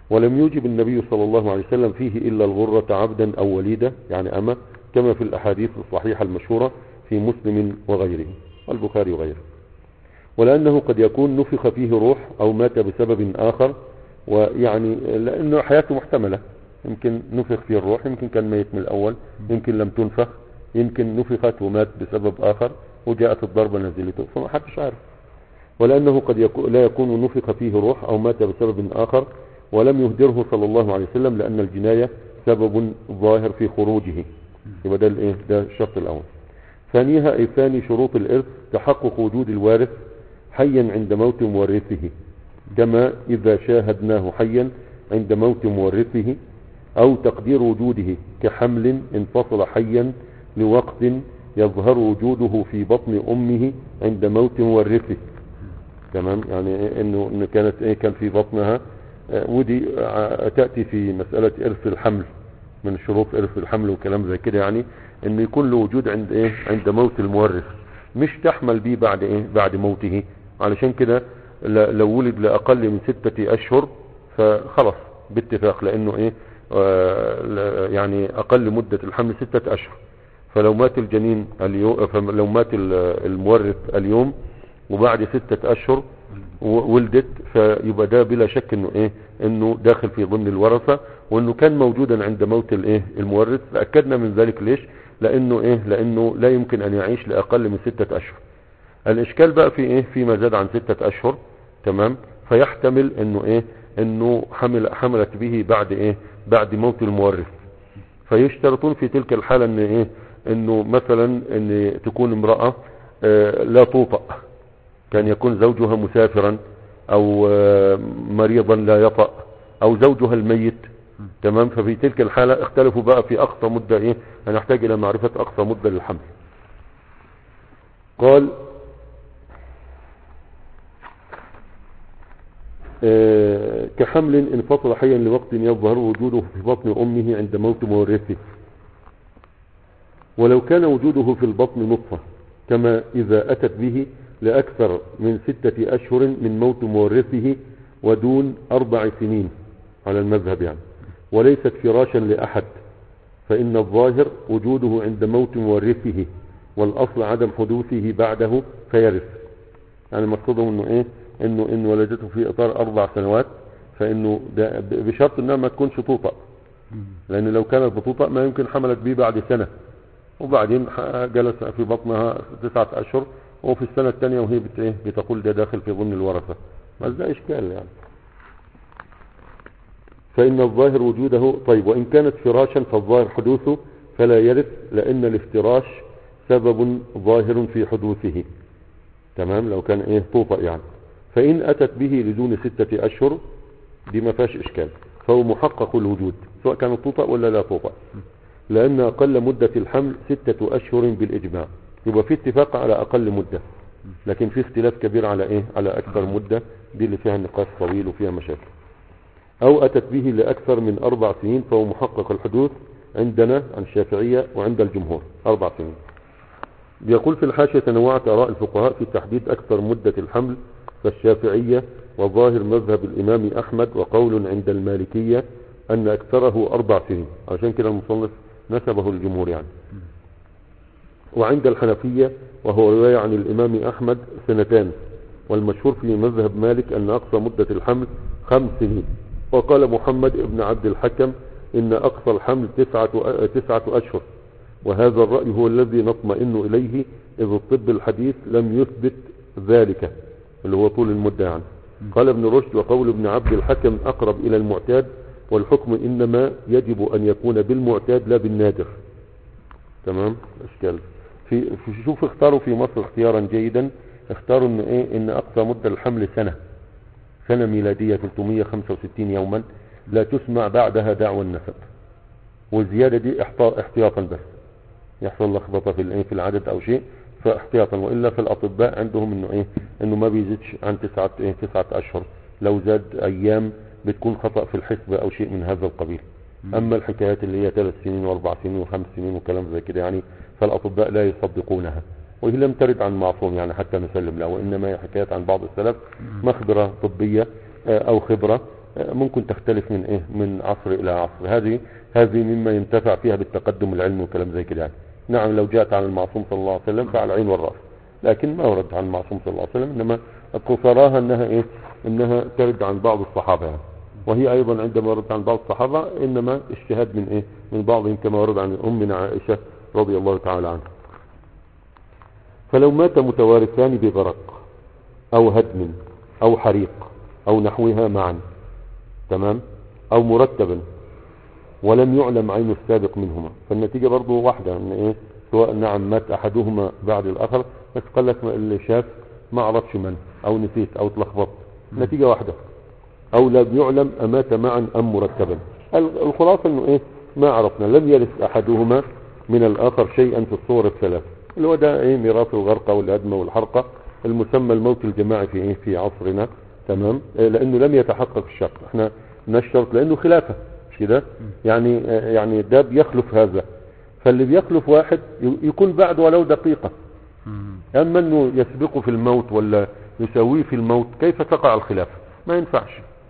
A: ولم يوجب النبي صلى الله عليه وسلم فيه إلا الغرة عبدا أو وليدة يعني أما، كما في الأحاديث الصحيحة المشهورة في مسلم وغيره والبخاري وغيره. ولأنه قد يكون نفخ فيه روح أو مات بسبب آخر، ويعني لأنه حياته محتملة، يمكن نفخ فيه الروح، يمكن كان ميت من الأول، يمكن لم تنفخ، يمكن نفخت ومات بسبب آخر وجاءت الضربة نزلته، فما حدش عارف. ولأنه قد لا يكون نفخ فيه روح أو مات بسبب آخر ولم يهدره صلى الله عليه وسلم، لأن الجناية سبب ظاهر في خروجه. يبقى ده الايه؟ ده الشرط الأول. ثانيها أي ثاني شروط الإرث تحقق وجود الوارث حيا عند موت مورثه، كما إذا شاهدناه حيا عند موت مورثه، أو تقدير وجوده كحمل انفصل حيا لوقت يظهر وجوده في بطن أمه عند موت مورثه. تمام، يعني إنه كانت كان في بطنها، ودي تأتي في مسألة إرث الحمل، من شروط إرث الحمل وكلام زي كده، يعني إنه يكون له وجود عند عند موت المورث، مش تحمل به بعد موته. علشان كده لو ولد لأقل من 6 أشهر فخلص باتفاق، لأنه يعني أقل مدة الحمل 6 أشهر. فلو مات الجنين اليوم، فلو مات المورث اليوم وبعد 6 أشهر ولدت، فيبقى ده بلا شك انه داخل في ضمن الورثة، وانه كان موجودا عند موت المورث. تأكدنا من ذلك ليش؟ لانه لا يمكن ان يعيش لاقل من 6 اشهر. الاشكال بقى في فيما زاد عن 6 اشهر. تمام، فيحتمل انه حملت به بعد موت المورث. فيشترطون في تلك الحالة انه مثلا ان تكون امرأة لا توطأ، كان يكون زوجها مسافرا او مريضا لا يطأ، او زوجها الميت. تمام، ففي تلك الحالة اختلفوا بقى في اقصى مدة هنحتاج الى معرفة اقصى مدة للحمل. قال كحمل انفصل حيا لوقت يظهر وجوده في بطن امه عند موت مورثه، ولو كان وجوده في البطن نطفة، كما اذا اتت به لأكثر من 6 أشهر من موت مورثه ودون 4 سنين على المذهب يعني، وليست فراشا لأحد، فإن الظاهر وجوده عند موت مورثه، والأصل عدم حدوثه بعده فيرث. يعني مقصودهم إنه ولدته في إطار 4 سنوات، فإنه ده بشرط إنها ما تكونش توطأ، لأن لو كانت بتوطأ ما يمكن حملت به بعد سنة، وبعدين جلس في بطنها 9 أشهر، وفي السنة الثانية وهي بتقول ده داخل في ضمن الورثة، ما ده إشكال يعني. فإن الظاهر وجوده. طيب، وإن كانت فراشا فالظاهر حدوثه فلا يرث، لأن الافتراش سبب ظاهر في حدوثه. تمام، لو كان توطأ يعني. فإن أتت به لدون 6 أشهر دي ما فيهاش إشكال، فهو محقق الوجود سواء كانت توطأ ولا لا توطأ، لأن أقل مدة الحمل 6 أشهر بالإجماع. يبقى في اتفاق على أقل مدة، لكن في اختلاف كبير على على أكثر مدة، دي اللي فيها نقاش طويل وفيها مشاكل. أو أتت به لأكثر من 4 سنين فهو محقق الحدوث عندنا عن الشافعية وعند الجمهور 4 سنين. بيقول في الحاشية: تنوعت آراء الفقهاء في تحديد أكثر مدة الحمل، فالشافعية وظاهر مذهب الإمام أحمد وقول عند المالكية أن أكثره 4 سنين، عشان كده المصنف نسبه الجمهور يعني. وعند الحنفية وهو رواية عن الإمام أحمد 2 سنين، والمشهور في مذهب مالك أن أقصى مدة الحمل 5 سنين. وقال محمد بن عبد الحكم إن أقصى الحمل 9 أشهر، وهذا الرأي هو الذي نطمئن إليه، إذ الطب الحديث لم يثبت ذلك، اللي هو طول المدة يعني. قال ابن رشد: وقول ابن عبد الحكم أقرب إلى المعتاد، والحكم إنما يجب أن يكون بالمعتاد لا بالنادر. تمام، اشكال شوف اختاروا في مصر اختيارا جيدا، اختاروا ان اقصى مدة الحمل سنة ميلادية 365 يوما، لا تسمع بعدها دعوى النسب، والزيادة دي احتياطا بس، يحصل لخبطة في العدد او شيء، فاحتياطا. والا في الاطباء عندهم انه ما بيزيدش عن 9 اشهر، لو زاد ايام بتكون خطأ في الحسبة او شيء من هذا القبيل. اما الحكايات اللي هي 3 سنين و4 سنين و5 سنين وكلام زي كده يعني، فالاطباء لا يصدقونها، وهي لم ترد عن معصوم يعني حتى نسلم له، وانما هي حكايات عن بعض السلف، مخبرة طبية او خبرة ممكن تختلف من ايه من عصر الى عصر. هذه مما ينتفع فيها بالتقدم العلمي وكلام زي كده يعني. نعم لو جاءت عن المعصوم صلى الله عليه وسلم فعلى العين والراس، لكن ما ورد عن المعصوم صلى الله عليه وسلم، انما قصراها انها ايه انها ترد عن بعض الصحابه يعني. وهي ايضا عندما ورد عن بعض الصحابه انما اجتهاد من ايه من بعضهم، كما ورد عن امنا عائشه رضي الله تعالى عنها. فلو مات متوارثان بغرق او هدم او حريق او نحوها معا، تمام، او مرتبا ولم يعلم عين السابق منهما، فالنتيجة برضو واحدة ان ايه سواء نعم مات احدهما بعد الاخر، بس قال لك اللي شاف ما عرفش من او نسيت او اتلخبطت، نتيجة واحدة، او لم يعلم امات معا ام مرتبا. الخلاصة انه ايه ما عرفنا، لم يرث احدهما من الاخر شيئا في الصور الثلاث، اللي هو ده ايه ميراث الغرقة والهدمة والحرقة، المسمى الموت الجماعي في ايه في عصرنا، تمام، لانه لم يتحقق الشرط، احنا نشترط لانه خلافه مش كده يعني ده بيخلف هذا، فاللي بيخلف واحد يكون بعد ولو دقيقة، اما انه يسبقه في الموت ولا يسويه في الموت كيف تقع الخلاف؟ ما ينفعش.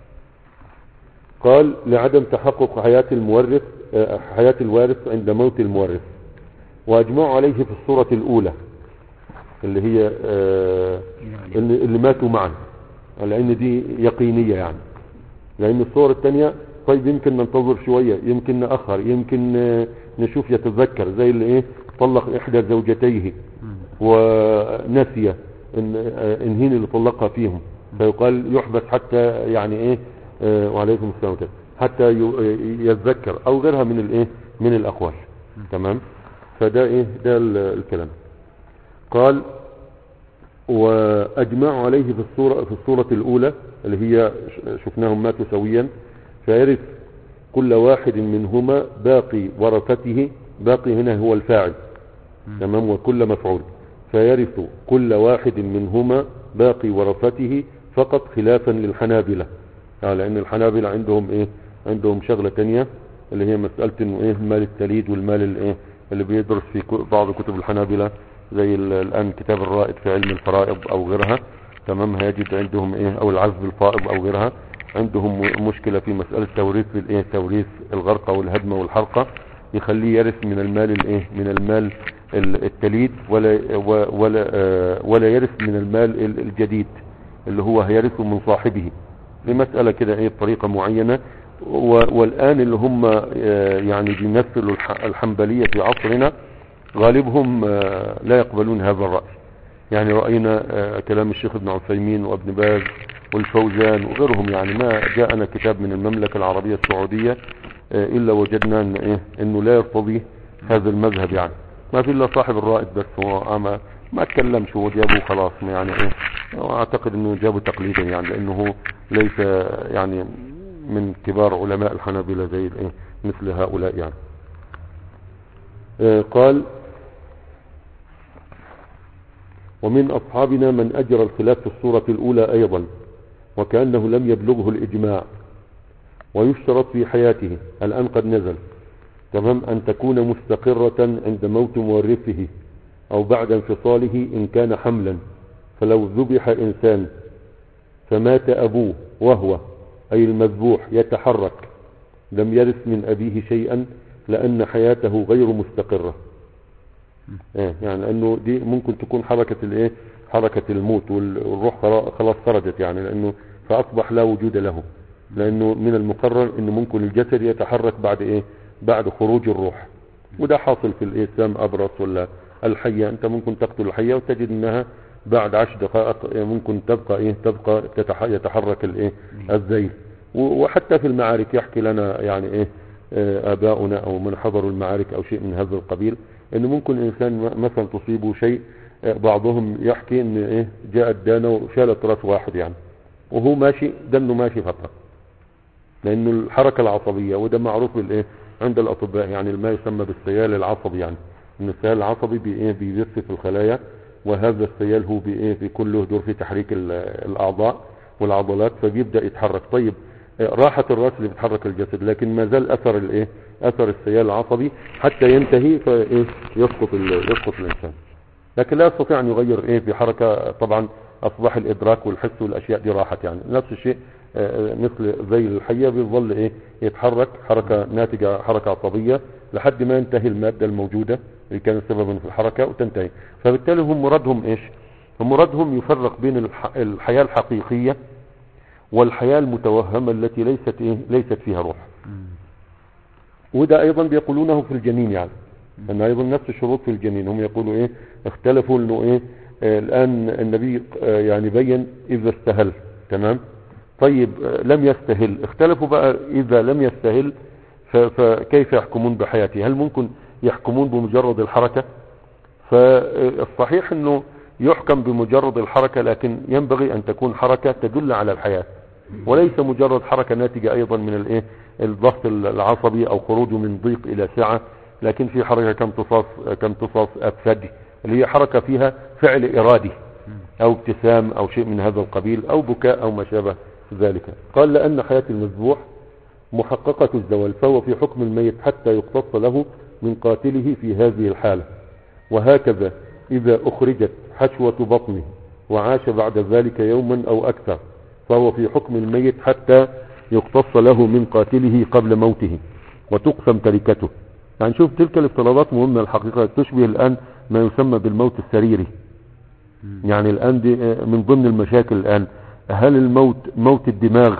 A: قال لعدم تحقق حياة الوارث عند موت المورث، واجمعوا عليه في الصورة الاولى اللي هي اللي ماتوا معا، لان دي يقينية يعني، لان الصور الثانية طيب يمكن ننتظر شوية، يمكن نأخر، يمكن نشوف يتذكر، زي اللي ايه طلق احدى زوجتيه ونسي انهين اللي طلقها فيهم، فيقال يحبس حتى يعني ايه وعليكم السلام كده حتى يتذكر، او غيرها من الايه من الاقوال، تمام. فده ايه ده الكلام. قال واجمعوا عليه في الصورة الاولى اللي هي شفناهم ماتوا سويا، فيرث كل واحد منهما باقي ورثته، باقي هنا هو الفاعل، تمام، وكل مفعول، فيرث كل واحد منهما باقي ورثته فقط، خلافا للحنابلة، لان الحنابلة عندهم ايه عندهم شغلة تانية اللي هي مسألة انه ايه المال التليد والمال الايه اللي بيدرس في بعض كتب الحنابلة، زي الان كتاب الرائد في علم الفرائض او غيرها، تمام، هيجد عندهم ايه او العزب الفائض او غيرها، عندهم مشكلة في مسألة توريث الايه توريث الغرقة والهدمة والحرقة، يخليه يرث من المال الايه من المال التليد، ولا يرث من المال الجديد اللي هو هيرثه من صاحبه، لمسألة كده ايه بطريقة معينة. والان اللي هم يعني بيمثلوا الحنبلية في عصرنا غالبهم لا يقبلون هذا الرأي، يعني رأينا كلام الشيخ ابن عثيمين وابن باز والفوزان وغيرهم، يعني ما جاءنا كتاب من المملكة العربية السعودية الا وجدنا ان ايه انه لا يرتضي هذا المذهب، يعني ما في الا صاحب الرائد بس هو ما اتكلمش، هو جابه خلاص يعني ايه، اعتقد انه جابه تقليدا يعني، لانه ليس يعني من كبار علماء الحنابلة زي ايه مثل هؤلاء يعني. قال ومن أصحابنا من أجرى الخلاف في الصورة الأولى أيضا، وكأنه لم يبلغه الإجماع، ويشترط في حياته الآن قد نزل، تمام، أن تكون مستقرة عند موت مورثه أو بعد انفصاله إن كان حملا، فلو ذبح إنسان فمات أبوه وهو أي المذبوح يتحرك لم يرث من أبيه شيئا، لأن حياته غير مستقرة، يعني انه دي ممكن تكون حركة الايه حركة الموت والروح خلاص خرجت يعني، لانه فاصبح لا وجود له، لانه من المقرر انه ممكن الجسد يتحرك بعد ايه بعد خروج الروح، وده حاصل في السام ابرص ولا الحية، انت ممكن تقتل الحية وتجد انها بعد 10 دقائق ممكن تبقى يتحرك الايه الذيل. وحتى في المعارك يحكي لنا يعني ايه اباؤنا او من حضروا المعارك او شيء من هذا القبيل، انه ممكن انسان مثلا تصيبه شيء، بعضهم يحكي ان ايه جاءت دانة وشالت راس واحد يعني، وهو ماشي دنه ماشي فترة، لانه الحركة العصبية، وده معروف بالايه عند الاطباء، يعني ما يسمى بالسيال العصبي، يعني ان السيال العصبي بيبث في الخلايا، وهذا السيال هو بيكون له دور في تحريك الاعضاء والعضلات، فبيبدأ يتحرك. طيب راحت الراس اللي بتحرك الجسد، لكن ما زال اثر الايه اثر السيال العصبي حتى ينتهي فايه يسقط الانسان، لكن لا يستطيع ان يغير ايه في حركة، طبعا اصبح الادراك والحس والاشياء دي راحت، يعني نفس الشيء مثل زي الحية بيظل ايه يتحرك حركة ناتجة، حركة عصبية لحد ما ينتهي المادة الموجودة اللي كانت سببا في الحركة وتنتهي. فبالتالي هم مرادهم ايش؟ هم مرادهم يفرق بين الحياة الحقيقية والحياة المتوهمة التي ليست فيها روح. وده ايضا بيقولونه في الجنين، يعني ان ايضا نفس الشروط في الجنين. هم يقولوا ايه؟ اختلفوا انه ايه الان النبي يعني بين اذا استهل، تمام؟ طيب لم يستهل، اختلفوا بقى اذا لم يستهل فكيف يحكمون بحياته؟ هل ممكن يحكمون بمجرد الحركة؟ فالصحيح انه يحكم بمجرد الحركة، لكن ينبغي ان تكون حركة تدل على الحياة، وليس مجرد حركة ناتجة ايضا من الايه الضغط العصبي او خروجه من ضيق الى سعة، لكن في حركة كامتصاص ثدي اللي هي حركة فيها فعل ارادي او ابتسام او شيء من هذا القبيل او بكاء او ما شابه ذلك. قال لان حياة المذبوح محققة الزوال، فهو في حكم الميت حتى يقتص له من قاتله في هذه الحالة. وهكذا إذا أخرجت حشوة بطنه وعاش بعد ذلك يوما أو أكثر، فهو في حكم الميت حتى يقتص له من قاتله قبل موته وتقسم تركته. يعني شوف تلك الافتراضات مهمة الحقيقة، تشبه الآن ما يسمى بالموت السريري. يعني الآن دي من ضمن المشاكل الآن، هل الموت موت الدماغ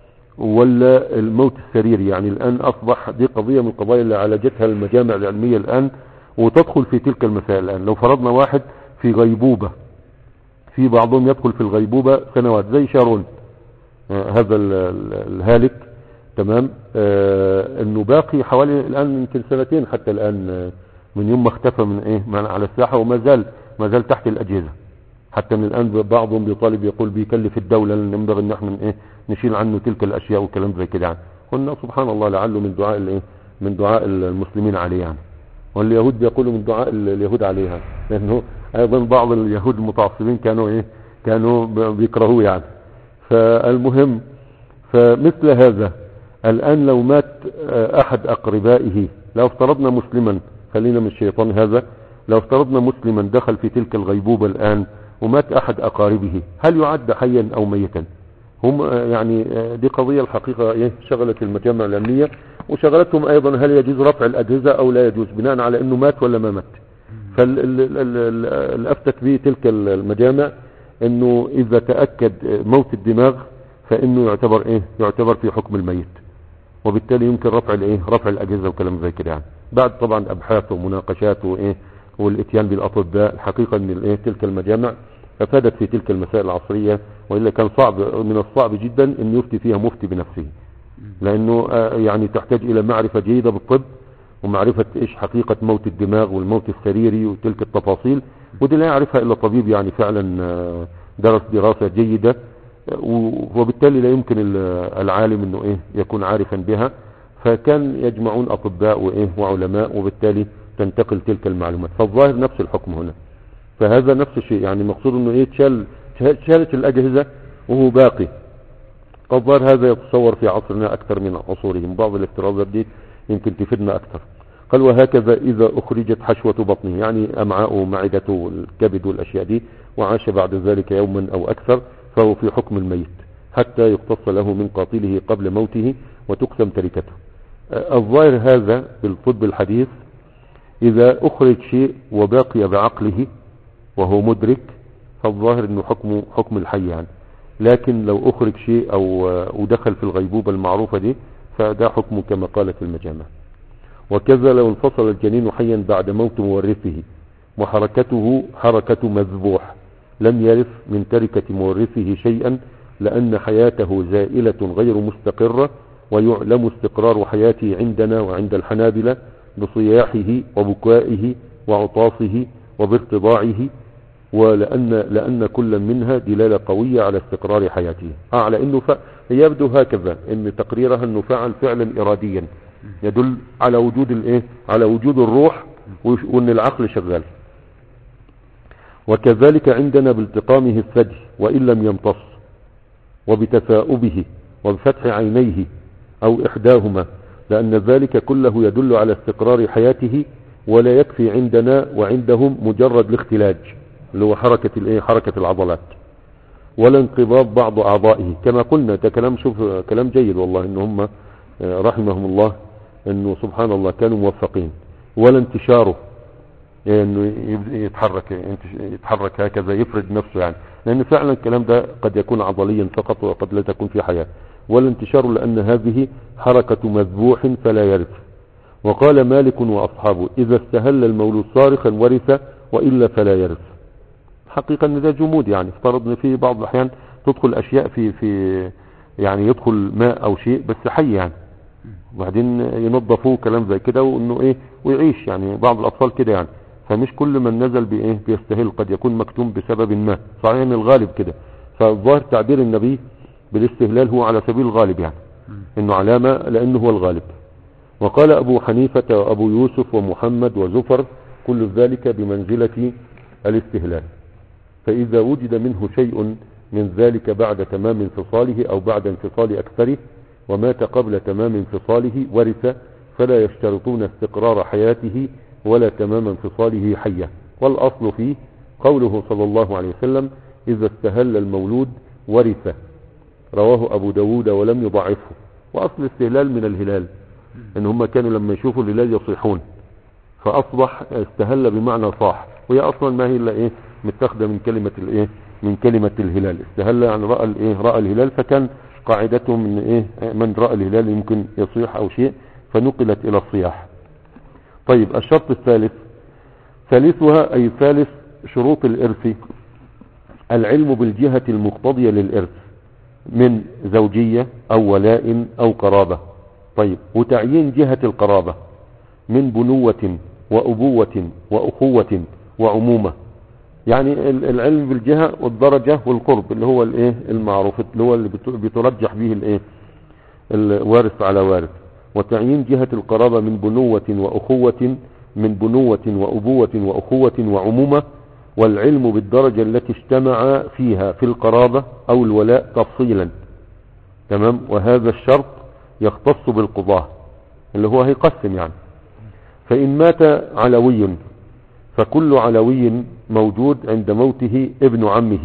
A: ولا الموت السريري؟ يعني الآن أصبح دي قضية من القضايا اللي عالجتها المجامع العلمية الآن، وتدخل في تلك المسائل الآن. لو فرضنا واحد في غيبوبة، في بعضهم يدخل في الغيبوبة سنوات زي شارون هذا الهالك، تمام؟ انه باقي حوالي الآن يمكن سنتين حتى الآن من يوم ما اختفى من على الساحة، وما زال تحت الأجهزة. حتى من الآن بعضهم بيطالب يقول بيكلف الدولة لأن ينبغي ان احنا نشيل عنه تلك الأشياء وكلام زي كده. يعني قلنا سبحان الله لعله من دعاء المسلمين عليه، يعني واليهود بيقولوا من دعاء اليهود عليها، لأنه أيضا بعض اليهود المتعصبين كانوا بيكرهوه يعني. فالمهم، فمثل هذا الآن لو مات أحد أقربائه، لو افترضنا مسلما، خلينا من الشيطان هذا، لو افترضنا مسلما دخل في تلك الغيبوبة الآن ومات أحد أقاربه، هل يعد حيا أو ميتا؟ هم يعني دي قضية الحقيقة شغلت المجامع الأمنية، وشغلتهم أيضا هل يجوز رفع الأجهزة أو لا يجوز بناء على أنه مات ولا ما مات. فالأفتك به تلك المجامع أنه إذا تأكد موت الدماغ فإنه يعتبر في حكم الميت، وبالتالي يمكن رفع الأجهزة وكلام زي كده. يعني بعد طبعا أبحاث ومناقشات والاتيان بالأطباء، الحقيقة أن تلك المجامع أفادت في تلك المسائل العصرية، وإلا كان من الصعب جدا أن يفتي فيها مفتي بنفسه، لأنه يعني تحتاج إلى معرفة جيدة بالطب ومعرفة إيش حقيقة موت الدماغ والموت السريري وتلك التفاصيل، ودي لا يعرفها إلا طبيب يعني فعلا درس دراسة جيدة، وبالتالي لا يمكن العالم أنه يكون عارفا بها. فكان يجمعون أطباء وعلماء، وبالتالي تنتقل تلك المعلومات. فالظاهر نفس الحكم هنا، فهذا نفس الشيء. يعني مقصود أنه شالت الأجهزة وهو باقي. الظاهر هذا يتصور في عصرنا أكثر من عصورهم. بعض الافتراضات دي يمكن تفيدنا أكثر. قال وهكذا إذا أخرجت حشوة بطنه، يعني أمعاءه ومعدته والكبد والأشياء دي، وعاش بعد ذلك يوما أو أكثر، فهو في حكم الميت حتى يقتص له من قاتله قبل موته وتقسم تركته. الظاهر هذا بالطب الحديث إذا أخرج شيء وباقي بعقله وهو مدرك، فالظاهر أنه حكم الحي يعني. لكن لو أخرج شيء أو دخل في الغيبوبة المعروفة دي، فده حكمه كما قالت المجامع. وكذا لو انفصل الجنين حيا بعد موت مورثه وحركته حركة مذبوح، لم يرث من تركة مورثه شيئا، لأن حياته زائلة غير مستقرة، ويعلم استقرار حياته عندنا وعند الحنابلة بصياحه وبكائه وعطاسه وبارتضاعه، لأن كل منها دلالة قوية على استقرار حياته. على أنه يبدو هكذا أن تقريرها أنه فعل فعلا إراديا يدل على وجود على وجود الروح، وأن العقل شغال. وكذلك عندنا بالتقامه الثدي وإن لم يمتص، وبتثاؤبه وبفتح عينيه أو إحداهما، لأن ذلك كله يدل على استقرار حياته، ولا يكفي عندنا وعندهم مجرد الاختلاج اللي هو حركة العضلات. ولا انقباض بعض أعضائه كما قلنا. ده كلام، شوف كلام جيد والله، إن هم رحمهم الله إنه سبحان الله كانوا موفقين. ولا انتشاره، انه يتحرك هكذا يفرد نفسه يعني، لان فعلا الكلام ده قد يكون عضليا فقط وقد لا تكون في حياة. ولا انتشاره لان هذه حركة مذبوح فلا يرث. وقال مالك واصحابه اذا استهل المولود صارخا ورث وإلا فلا يرث. حقيقة ان ده جمود يعني، افترض ان في بعض الاحيان تدخل اشياء في يعني يدخل ماء او شيء بس حي يعني، وبعدين ينظفوه كلام زي كده وانه ايه ويعيش يعني. بعض الاطفال كده يعني، فمش كل من نزل بايه بيستهل، قد يكون مكتوم بسبب ما. صحيح ان الغالب كده، فالظاهر تعبير النبي بالاستهلال هو على سبيل الغالب يعني، انه علامة لانه هو الغالب. وقال ابو حنيفة وابو يوسف ومحمد وزفر كل ذلك بمنزلة الاستهلال. فاذا وجد منه شيء من ذلك بعد تمام انفصاله او بعد انفصال اكثره ومات قبل تمام انفصاله ورث، فلا يشترطون استقرار حياته ولا تمام انفصاله حية. والأصل فيه قوله صلى الله عليه وسلم إذا استهل المولود ورث، رواه أبو داود ولم يضعفه. وأصل استهلال من الهلال، إن هم كانوا لما يشوفوا الهلال يصيحون، فأصبح استهل بمعنى صاح، وهي أصلا ما هي إلا إيه متاخده من كلمة الإيه من كلمة الهلال. استهل يعني رأى الإيه رأى الهلال، فكان قاعدته من إيه من رأى الهلال يمكن يصيح أو شيء، فنقلت إلى الصياح. طيب الشرط الثالث، ثالثها أي ثالث شروط الإرث العلم بالجهة المقتضية للإرث من زوجية أو ولاء أو قرابة. طيب وتعيين جهة القرابة من بنوة وأبوة وأخوة وعمومة، يعني العلم بالجهة والدرجة والقرب اللي هو الايه المعروف، اللي هو اللي بترجح به الايه الوارث على وارث. وتعيين جهة القرابة من بنوة وأخوة، من بنوة وأبوة وأخوة وعمومة. والعلم بالدرجة التي اجتمع فيها في القرابة أو الولاء تفصيلا. تمام. وهذا الشرط يختص بالقضاة اللي هو هيقسم يعني. فإن مات علوي فكل علوي موجود عند موته ابن عمه،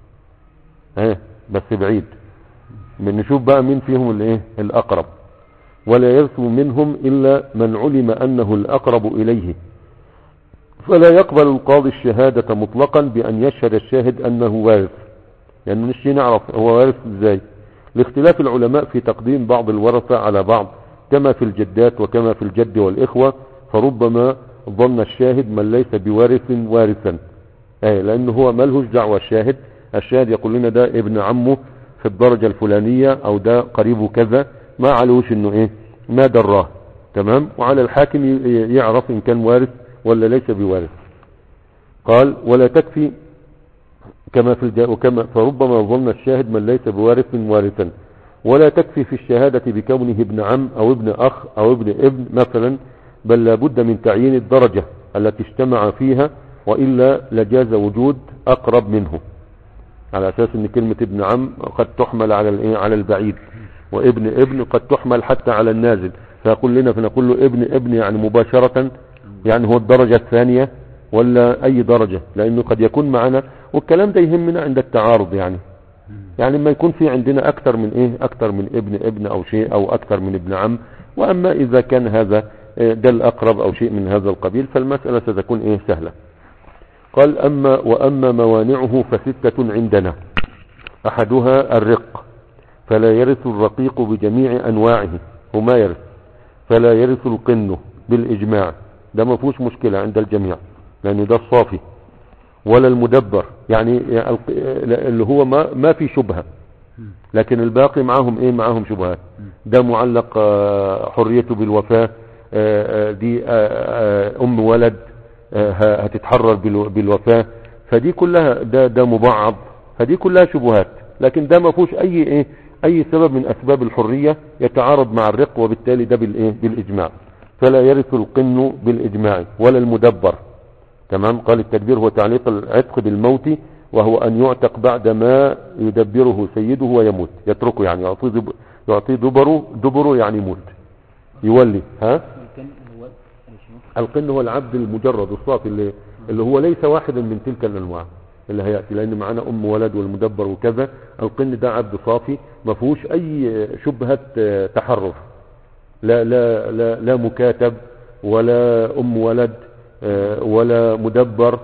A: بس بعيد، نشوف بقى مين فيهم الايه الأقرب. ولا يرث منهم إلا من علم أنه الأقرب إليه، فلا يقبل القاضي الشهادة مطلقا بأن يشهد الشاهد أنه وارث، لأنه يعني نشي نعرف هو وارث ازاي، لاختلاف العلماء في تقديم بعض الورثة على بعض كما في الجدات وكما في الجد والإخوة. فربما ظن الشاهد من ليس بوارث وارثا، لأنه هو ملهوش دعوة الشاهد يقول لنا ده ابن عمه في الدرجة الفلانية أو ده قريبه كذا، ما علوش انه ايه ما دراه. تمام. وعلى الحاكم يعرف ان كان وارث ولا ليس بوارث. قال ولا تكفي كما في وكما فربما ظن الشاهد من ليس بوارث وارثا. ولا تكفي في الشهادة بكونه ابن عم او ابن اخ او ابن مثلا، بل لابد من تعيين الدرجة التي اجتمع فيها، وإلا لجاز وجود اقرب منه، على اساس ان كلمة ابن عم قد تحمل على على البعيد، وابن قد تحمل حتى على النازل. فنقول له ابن يعني مباشرة، يعني هو الدرجة الثانية ولا اي درجة، لانه قد يكون معنا. والكلام ده يهمنا عند التعارض يعني ما يكون في عندنا اكثر من اكثر من ابن او شيء، او اكثر من ابن عم. واما اذا كان هذا ده الاقرب او شيء من هذا القبيل فالمسألة ستكون سهلة. قال واما موانعه فستة عندنا. احدها الرق، فلا يرث الرقيق بجميع انواعه، وما يرث. فلا يرث القن بالاجماع، ده ما فيهوش مشكلة عند الجميع لان ده الصافي. ولا المدبر يعني اللي هو ما في شبهة، لكن الباقي معهم معهم شبهات. ده معلق حريته بالوفاة، دي ام ولد هتتحرر بالوفاة، فدي كلها ده مبعض، فدي كلها شبهات. لكن ده ما فيهوش اي سبب من اسباب الحرية يتعارض مع الرق، وبالتالي ده بالاجماع. فلا يرث القن بالاجماع ولا المدبر. تمام. قال التدبير هو تعليق العتق بالموت، وهو ان يعتق بعد ما يدبره سيده ويموت، يتركه يعني يعطيه دبره يعني يموت يولي. القن هو العبد المجرد الصافي اللي هو ليس واحدا من تلك الانواع، اللي هيأتي، لان معانا ام ولد والمدبر وكذا. القن ده عبد صافي ما فيهوش اي شبهة تحرف، لا مكاتب ولا ام ولد ولا مدبر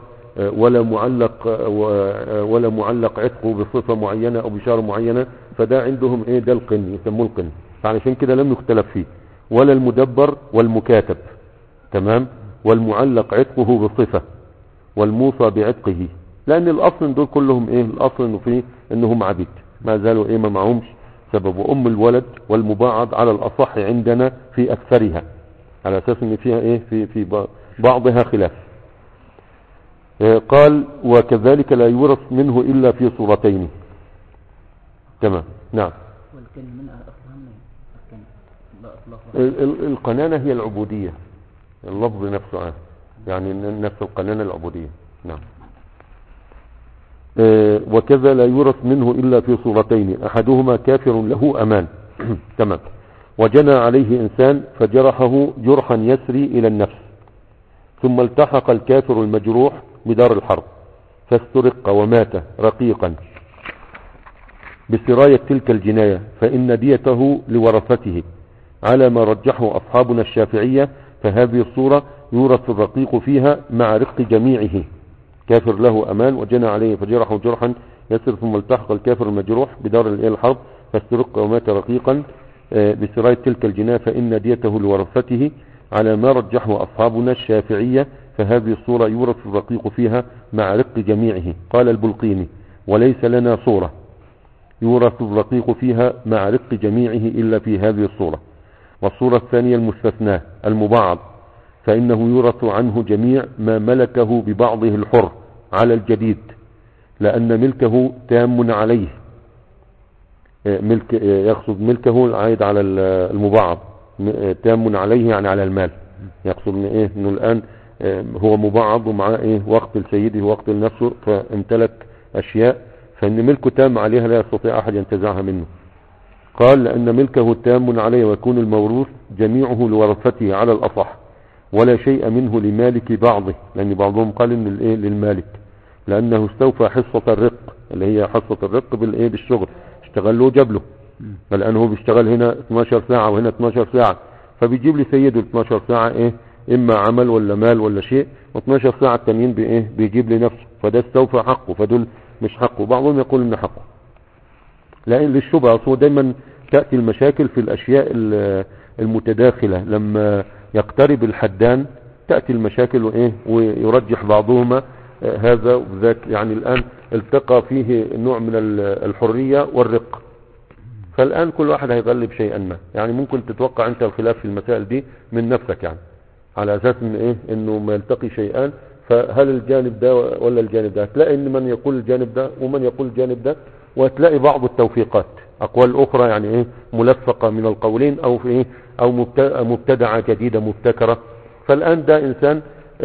A: ولا معلق عتقه بصفة معينة او بشارة معينة. فده عندهم ايه؟ ده القن، يسموه القن. فعشان كده لم يختلف فيه، ولا المدبر والمكاتب، تمام، والمعلق عتقه بصفة والموصى بعتقه، لان الاصل دول كلهم ايه؟ الاصل انه فيه انهم عبيد، ما زالوا ايه؟ ما معهمش سبب. ام الولد والمباعض على الاصح عندنا في اكثرها، على اساس ان فيها ايه؟ في بعضها خلاف. قال وكذلك لا يورث منه الا في صورتين. تمام، نعم.
B: والكلمة منها أصلا
A: القنانة هي العبودية، اللفظ نفسه يعني نفس القنانة العبودية. نعم. وكذا لا يورث منه إلا في صورتين، أحدهما كافر له أمان تمام، وجنى عليه إنسان فجرحه جرحا يسري إلى النفس، ثم التحق الكافر المجروح بدار الحرب فاسترق ومات رقيقا بسراية تلك الجناية، فإن ديته لورثته على ما رجحه أصحابنا الشافعية. فهذه الصورة يورث الرقيق فيها مع رق جميعه. كافر له أمان وجنى عليه فجرحه جرحا يسر، ثم التحق الكافر المجروح بدار الحرب فاسترق ومات رقيقا بسراية تلك الجناية، فإن ديته لورثته على ما رجحه أصحابنا الشافعية. فهذه الصورة يورث الرقيق فيها مع رق جميعه. قال البلقيني وليس لنا صورة يورث الرقيق فيها مع رق جميعه إلا في هذه الصورة. والصورة الثانية المستثناة المبعض، فإنه يورث عنه جميع ما ملكه ببعضه الحر على الجديد، لأن ملكه تام عليه. ملك يقصد ملكه العائد على المبعض، تام عليه يعني على المال. يقصد من ايه؟ انه الآن هو مبعض ومعاه ايه؟ وقت لسيده ووقت لنفسه، فامتلك اشياء، فان ملكه تام عليها لا يستطيع احد ينتزعها منه. قال لأن ملكه تام عليه، ويكون الموروث جميعه لورثته على الأصح، ولا شيء منه لمالك بعضه، لأن بعضهم قال إن الإيه؟ للمالك، لأنه استوفى حصة الرق اللي هي حصة الرق بالإيه؟ بالشغل، اشتغل له جاب له. الآن هو بيشتغل هنا 12 ساعة وهنا 12 ساعة، فبيجيب لي سيده 12 ساعة إيه؟ إما عمل ولا مال ولا شيء، و12 ساعة التانيين بإيه؟ بيجيب لي نفسه، فده استوفى حقه، فدول مش حقه. بعضهم يقول إن حقه، لأن للشبهة هو دايما تأتي المشاكل في الأشياء المتداخلة. لما يقترب الحدان تأتي المشاكل وإيه؟ ويرجح بعضهما هذا وذاك. يعني الآن التقى فيه نوع من الحرية والرق، فالآن كل واحد هيغلب شيئا ما. يعني ممكن تتوقع أنت الخلاف في المسائل دي من نفسك، يعني على أساس إن إيه؟ إنه ما يلتقي شيئان، فهل الجانب ده ولا الجانب ده؟ تلاقي إن من يقول الجانب ده ومن يقول الجانب ده، وتلاقي بعض التوفيقات، أقوال أخرى يعني إيه؟ ملفقة من القولين، أو في إيه؟ أو مبتدعة جديدة مبتكرة. فالآن ده إنسان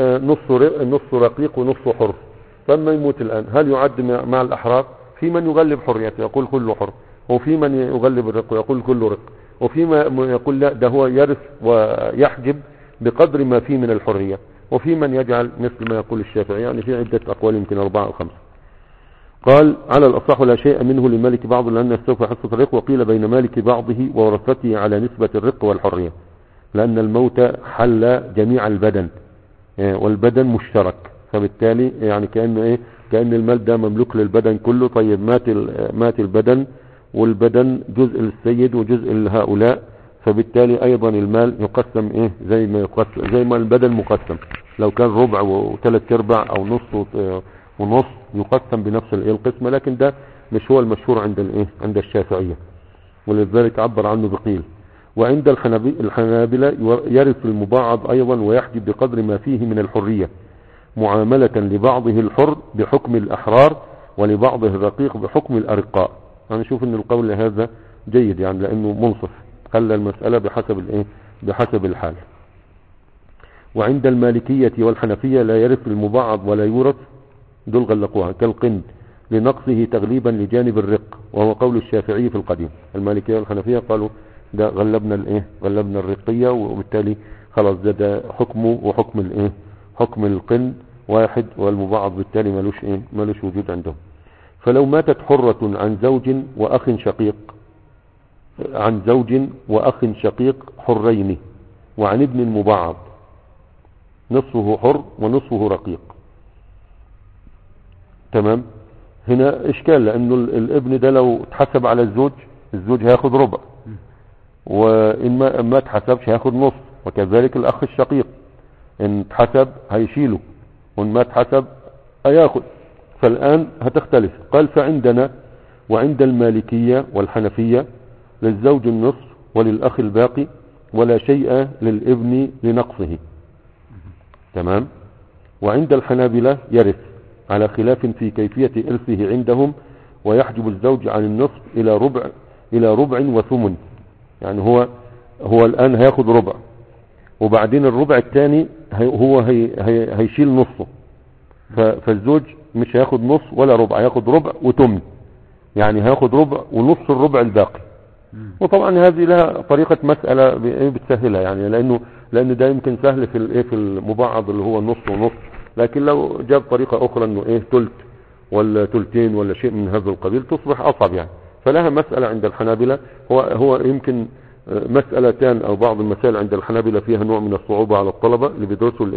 A: نص رقيق ونص حر، فلما يموت الآن هل يعد مع الأحرار؟ في من يغلب حريته يقول كله حر، وفي من يغلب الرق ويقول كله رق، وفي من يقول لا ده هو يرث ويحجب بقدر ما فيه من الحرية، وفي من يجعل مثل ما يقول الشافعي. يعني في عدة أقوال، يمكن 4 أو 5. قال على الأصح لا شيء منه لمالك بعض، لأن استوفى حصة الرق. وقيل بين مالك بعضه وورثته على نسبة الرق والحرية، لأن الموت حل جميع البدن، والبدن مشترك، فبالتالي يعني كأنه إيه؟ كأن المال ده مملوك للبدن كله. طيب مات البدن، والبدن جزء للسيد وجزء لهؤلاء، فبالتالي أيضا المال يقسم إيه؟ زي ما البدن مقسم، لو كان ربع وثلاث ارباع أو نص ونص يقسم بنفس القسمة. لكن ده مش هو المشهور عند الشافعية، ولذلك عبر عنه بقيل. وعند الحنابلة يرث المباعض أيضا ويحجب بقدر ما فيه من الحرية، معاملة لبعضه الحر بحكم الأحرار ولبعضه الرقيق بحكم الأرقاء. أنا أشوف أن القول هذا جيد، يعني لأنه منصف، خلى المسألة بحسب الحال. وعند المالكية والحنفية لا يرث المباعض ولا يورث، دول غلقوها كالقند لنقصه تغليبا لجانب الرق، وهو قول الشافعي في القديم. المالكية والحنفية قالوا ده غلبنا الرقية، وبالتالي خلاص ده حكمه وحكم حكم القند واحد، والمبعض بالتالي ملوش وجود عندهم. فلو ماتت حرة عن زوج وأخ شقيق حرين وعن ابن مبعض، نصفه حر ونصفه رقيق. تمام. هنا اشكال، لانه الابن ده لو اتحسب على الزوج هياخد ربع، وان ما اتحسبش هياخد نص، وكذلك الاخ الشقيق ان اتحسب هيشيله، وان ما اتحسب هياخد. فالان هتختلف. قال فعندنا وعند المالكية والحنفية للزوج النصف وللأخ الباقي، ولا شيء للابن لنقصه. تمام. وعند الحنابلة يرث على خلاف في كيفية إرثه عندهم، ويحجب الزوج عن النصف إلى ربع وثمن. يعني هو الآن هياخد ربع، وبعدين الربع الثاني هيشيل نصه، فالزوج مش هياخد نص ولا ربع، هياخد ربع وثمن، يعني هياخد ربع ونص الربع الباقي. وطبعا هذه لها طريقة مسألة بتسهلها، يعني لأن ده يمكن سهل في المبعض اللي هو نص ونص، لكن لو جاب طريقة أخرى إنه تلت ولا تلتين ولا شيء من هذا القبيل تصبح أصعب يعني. فلها مسألة عند الحنابلة، هو يمكن مسألتان أو بعض المسائل عند الحنابلة فيها نوع من الصعوبة على الطلبة اللي بيدرسوا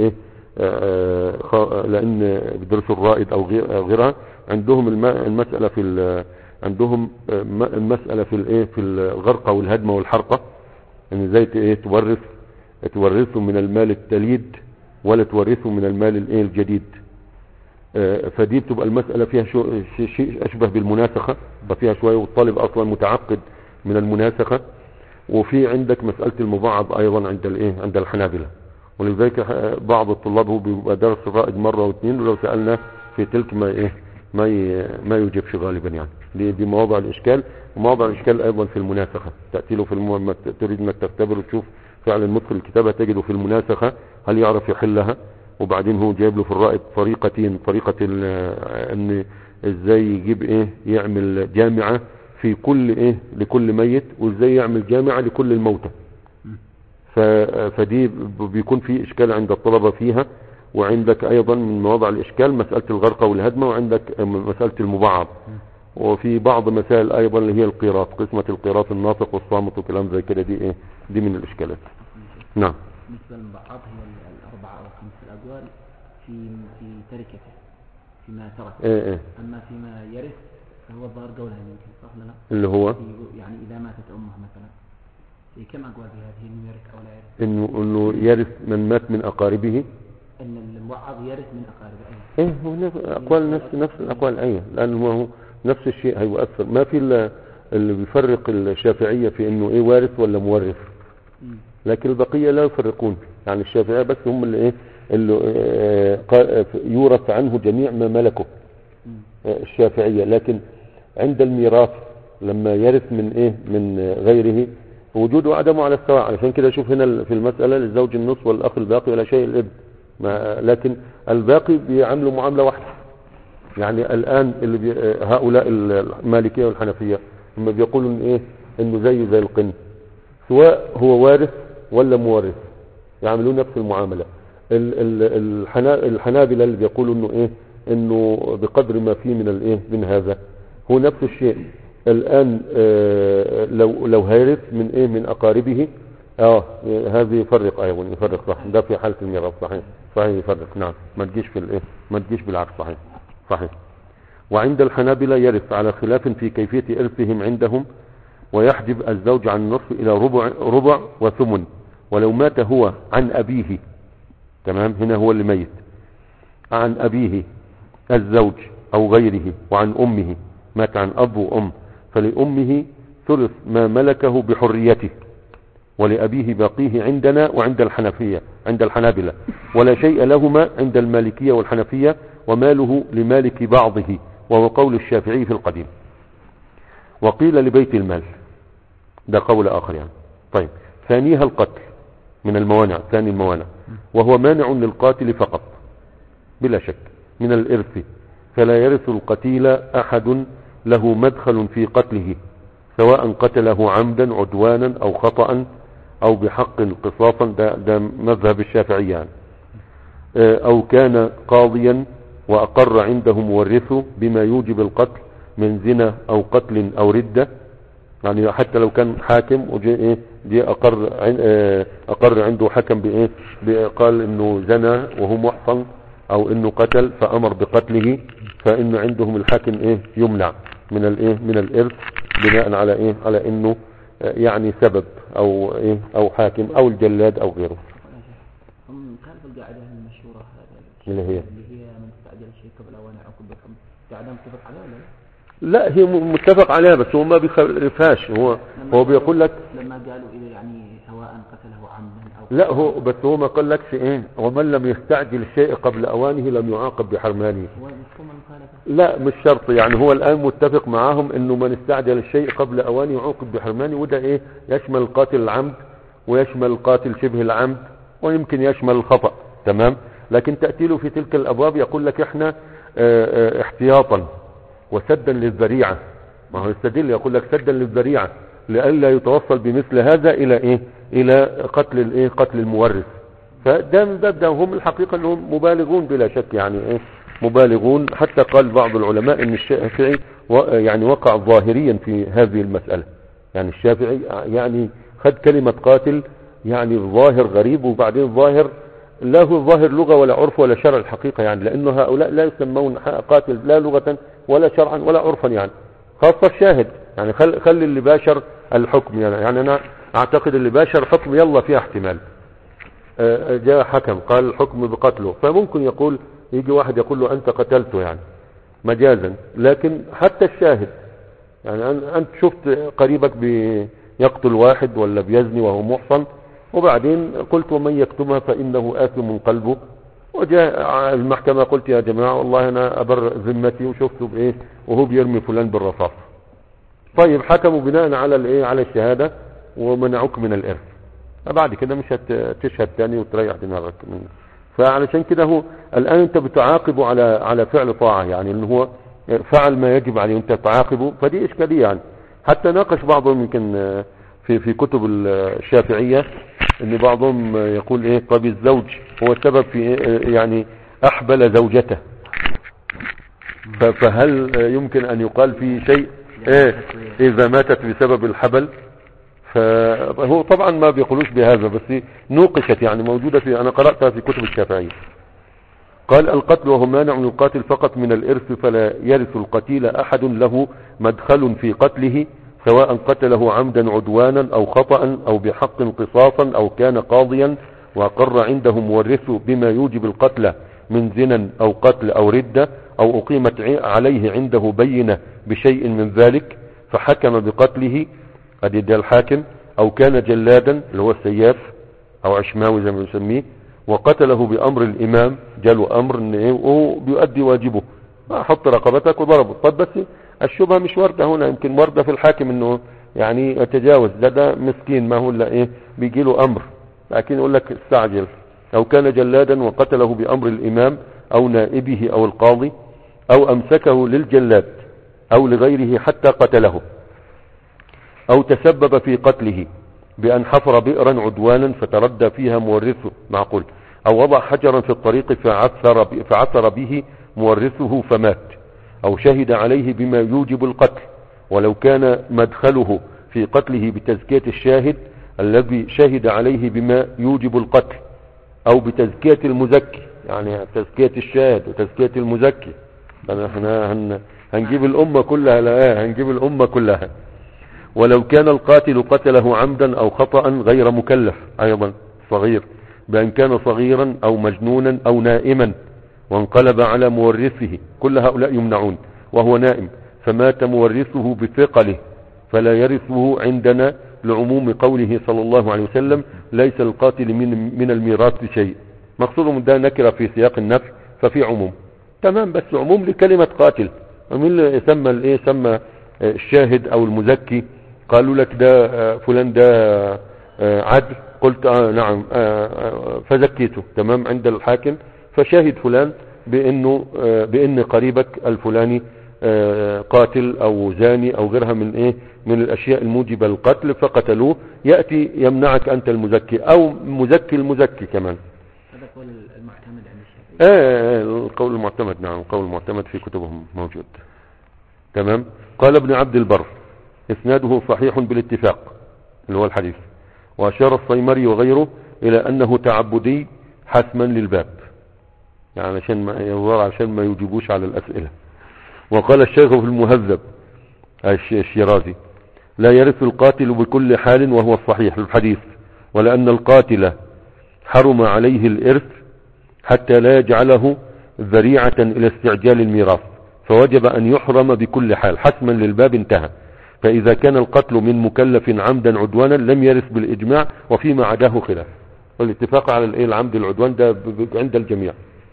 A: لأن بيدرسوا الرائد أو غيرها. عندهم المسألة عندهم المسألة في الغرقة والهدمة والحرقة، ان ازاي تورثوا من المال التليد ولا تورثوا من المال الجديد. فدي بتبقى المسألة فيها شيء اشبه بالمناسخة، فيها شوية، والطالب اصلا متعقد من المناسخة. وفي عندك مسألة المبعض ايضا عند الحنابلة، ولذلك بعض الطلاب هو بيبقى درس الرائد مرة واثنين، ولو سألنا في تلك ما يجيبش غالبا يعني. دي مواضع الاشكال. ومواضع الاشكال ايضا في المناسخة، تأتي له لما تريد انك تختبر وتشوف فعلا مدخل الكتابة تجده في المناسخة هل يعرف يحلها. وبعدين هو جايب له في الرائد طريقتين، طريقة ان ازاي يجيب يعمل جامعة في كل لكل ميت، وازاي يعمل جامعة لكل الموتى. فدي بيكون في اشكال عند الطلبة فيها. وعندك ايضا من مواضع الاشكال مسألة الغرقة والهدمة، وعندك مسألة المبعض. وفي بعض مسائل ايضا اللي هي القيراط، قسمة القيراط الناطق والصامت وكلام زي كده، دي من الاشكالات. نعم.
B: بالنسبة للمبعض هي الأربعة أو خمس الأقوال في تركته فيما ترك. أما فيما يرث فهو الظاهر قولها يمكن، صح ولا لا؟
A: اللي هو
B: يعني إذا ماتت أمه مثلا، في كم أقوال في هذه، إنه يرث أو لا يرث؟
A: إنه يرث من مات من أقاربه،
B: إن المبعض يرث من أقاربه.
A: هو أقوال نفس الأقوال، لأنه هو نفس الشيء هيؤثر. ما في اللي بيفرق الشافعية في إنه وارث ولا مورث، لكن البقية لا يفرقون. يعني الشافعية بس هم اللي يورث عنه جميع ما ملكه الشافعية. لكن عند الميراث لما يرث من غيره وجوده وعدمه على السواء. علشان كده شوف هنا في المسألة للزوج النصف والأخ الباقي ولا شيء الابن، لكن الباقي بيعملوا معاملة واحدة. يعني الآن هؤلاء المالكية والحنفية هم بيقولوا انه زي القن، سواء هو وارث ولا مورث يعملون نفس المعاملة. الحنابلة اللي بيقولوا انه بقدر ما فيه من هذا هو نفس الشيء. الآن لو هيرث من أقاربه هذه يفرق أيضا، يفرق صح. ده في حالة الميراث صحيح يفرق. نعم، ما تجيش بالعكس. صحيح. وعند الحنابلة يرث على خلاف في كيفية إرثهم عندهم، ويحجب الزوج عن النصف إلى ربع وثمن، ولو مات هو عن أبيه. تمام. هنا هو اللي ميت عن أبيه الزوج أو غيره، وعن أمه مات عن أب وأم، فلأمه ثلث ما ملكه بحريته، ولأبيه باقيه عندنا وعند الحنابلة، ولا شيء لهما عند المالكية والحنفية، وماله لمالك بعضه، وهو قول الشافعي في القديم. وقيل لبيت المال، ده قول آخر يعني. طيب، ثانيها القتل من الموانع، ثاني الموانع، وهو مانع للقاتل فقط بلا شك من الإرث، فلا يرث القتيل أحد له مدخل في قتله، سواء قتله عمدا عدوانا أو خطأ أو بحق قصاصا. ده مذهب الشافعي يعني. او كان قاضيا واقر عنده مورثه بما يوجب القتل من زنا او قتل او ردة. يعني حتى لو كان حاكم دي اقر عنده حكم قال انه زنى وهو محصن او انه قتل فامر بقتله، فان عندهم الحاكم يمنع من الارث بناء على على انه يعني سبب او حاكم او الجلاد او غيره.
B: كانت القاعدة المشهورة
A: اللي هي
B: من استعجل الشيء قبل أوان يعاقب بالحكم، قاعدة متفق عليها ولا
A: لا؟ هي متفق عليها بس هو ما بيخالفهاش. هو بيقول لك
B: لما قالوا إذا يعني سواء قتله عمدا أو
A: لا، هو بس هو ما قال لكش ومن لم يستعجل الشيء قبل أوانه لم يعاقب بحرمانه.
B: هو مفهوم المخالفة؟
A: لا مش شرط. يعني هو الآن متفق معاهم انه من استعجل الشيء قبل أوانه يعاقب بحرمانه، وده يشمل قاتل العمد ويشمل قاتل شبه العمد ويمكن يشمل الخطأ. تمام. لكن تأتي له في تلك الأبواب يقول لك احنا احتياطا وسدا للذريعة. ما هو يستدل يقول لك سدا للذريعة لئلا يتوصل بمثل هذا الى قتل المورث. فده من باب ده. هم الحقيقة انهم مبالغون بلا شك، يعني مبالغون. حتى قال بعض العلماء ان الشافعي يعني وقع ظاهريا في هذه المسألة. يعني الشافعي يعني خد كلمة قاتل يعني الظاهر غريب، وبعدين الظاهر لا هو الظاهر لغة ولا عرف ولا شرع الحقيقة. يعني لانه هؤلاء لا يسمون قاتل لا لغة ولا شرعا ولا عرفا، يعني خاصة الشاهد. يعني خلي اللي باشر الحكم. يعني انا اعتقد اللي باشر حكم يلا فيها احتمال. جاء حكم قال الحكم بقتله، فممكن يجي واحد يقول له انت قتلته يعني مجازا. لكن حتى الشاهد، يعني انت شفت قريبك بيقتل واحد ولا بيزني وهو محصن، وبعدين قلت ومن يكتمها فانه آثم قلبه، وجاء المحكمة قلت يا جماعة والله انا ابر ذمتي وشفته وهو بيرمي فلان بالرصاص. طيب حكموا بناء على الشهادة ومنعوك من الارث. بعد كده مش هتشهد تاني وتريح دماغك منه. فعلشان كده هو الان انت بتعاقبه على فعل طاعة، يعني ان هو فعل ما يجب عليه وانت تعاقبه. فدي اشكالية. يعني حتى ناقش بعضهم يمكن في كتب الشافعية ان بعضهم يقول طب الزوج هو السبب في يعني احبل زوجته، فهل يمكن ان يقال في شيء اذا ماتت بسبب الحبل؟ فهو طبعا ما بيقولوش بهذا، بس نوقشت يعني موجودة انا قرأتها في كتب الشافعية. قال القتل وهو مانع من القاتل فقط من الارث، فلا يرث القتيل احد له مدخل في قتله، سواء قتله عمدا عدوانا او خطأ او بحق قصاصا او كان قاضيا واقر عنده مورثه بما يوجب القتل من زنا او قتل او ردة، او اقيمت عليه عنده بينة بشيء من ذلك فحكم بقتله، قد يدى الحاكم، او كان جلادا اللي هو السياف او عشماوي زي ما بنسميه، وقتله بامر الامام، جاله امر وهو بيؤدي واجبه، حط رقبتك وضربه. طب بس الشبهة مش وردة هنا، يمكن وردة في الحاكم انه يعني يتجاوز، ده مسكين ما هو الا بيجي له امر، لكن يقول لك استعجل. او كان جلادا وقتله بامر الامام او نائبه او القاضي، او امسكه للجلاد او لغيره حتى قتله، او تسبب في قتله بان حفر بئرا عدوانا فتردى فيها مورثه، معقول، او وضع حجرا في الطريق فعثر به مورثه فمات، او شهد عليه بما يوجب القتل، ولو كان مدخله في قتله بتزكية الشاهد الذي شهد عليه بما يوجب القتل، او بتزكية المزكي، يعني تزكية الشاهد وتزكية المزكي. احنا هنجيب الامة كلها، لا هنجيب الامة كلها. ولو كان القاتل قتله عمدا او خطأ غير مكلف، ايضا صغير، بان كان صغيرا او مجنونا او نائما وانقلب على مورثه، كل هؤلاء يمنعون، وهو نائم فمات مورثه بثقله فلا يرثه عندنا، لعموم قوله صلى الله عليه وسلم ليس القاتل من الميراث شيء. مقصودهم ده نكرة في سياق النفي ففي عموم، تمام، بس عموم لكلمة قاتل. ومن اللي يسمى سمى الشاهد او المزكي، قالوا لك ده فلان ده عدل، قلت نعم، فزكيته، تمام، عند الحاكم، فشاهد فلان بان قريبك الفلاني قاتل او زاني او غيرها من الاشياء الموجبة للقتل فقتلوه، يأتي يمنعك انت المزكي او مزكي المزكي كمان.
B: هذا قول المعتمد عند الشافعي.
A: القول المعتمد، نعم القول المعتمد في كتبهم موجود. تمام. قال ابن عبد البر اسناده صحيح بالاتفاق اللي هو الحديث، واشار الصيمري وغيره الى انه تعبدي حسما للباب، يعني عشان ما يجيبوش على الاسئلة. وقال الشيخ في المهذب الشيرازي لا يرث القاتل بكل حال وهو الصحيح الحديث، ولأن القاتل حرم عليه الإرث حتى لا يجعله ذريعة إلى استعجال الميراث، فوجب أن يحرم بكل حال حسما للباب انتهى. فإذا كان القتل من مكلف عمدا عدوانا لم يرث بالإجماع، وفيما عداه خلاف. والاتفاق على العمد العدوان ده عند الجميع.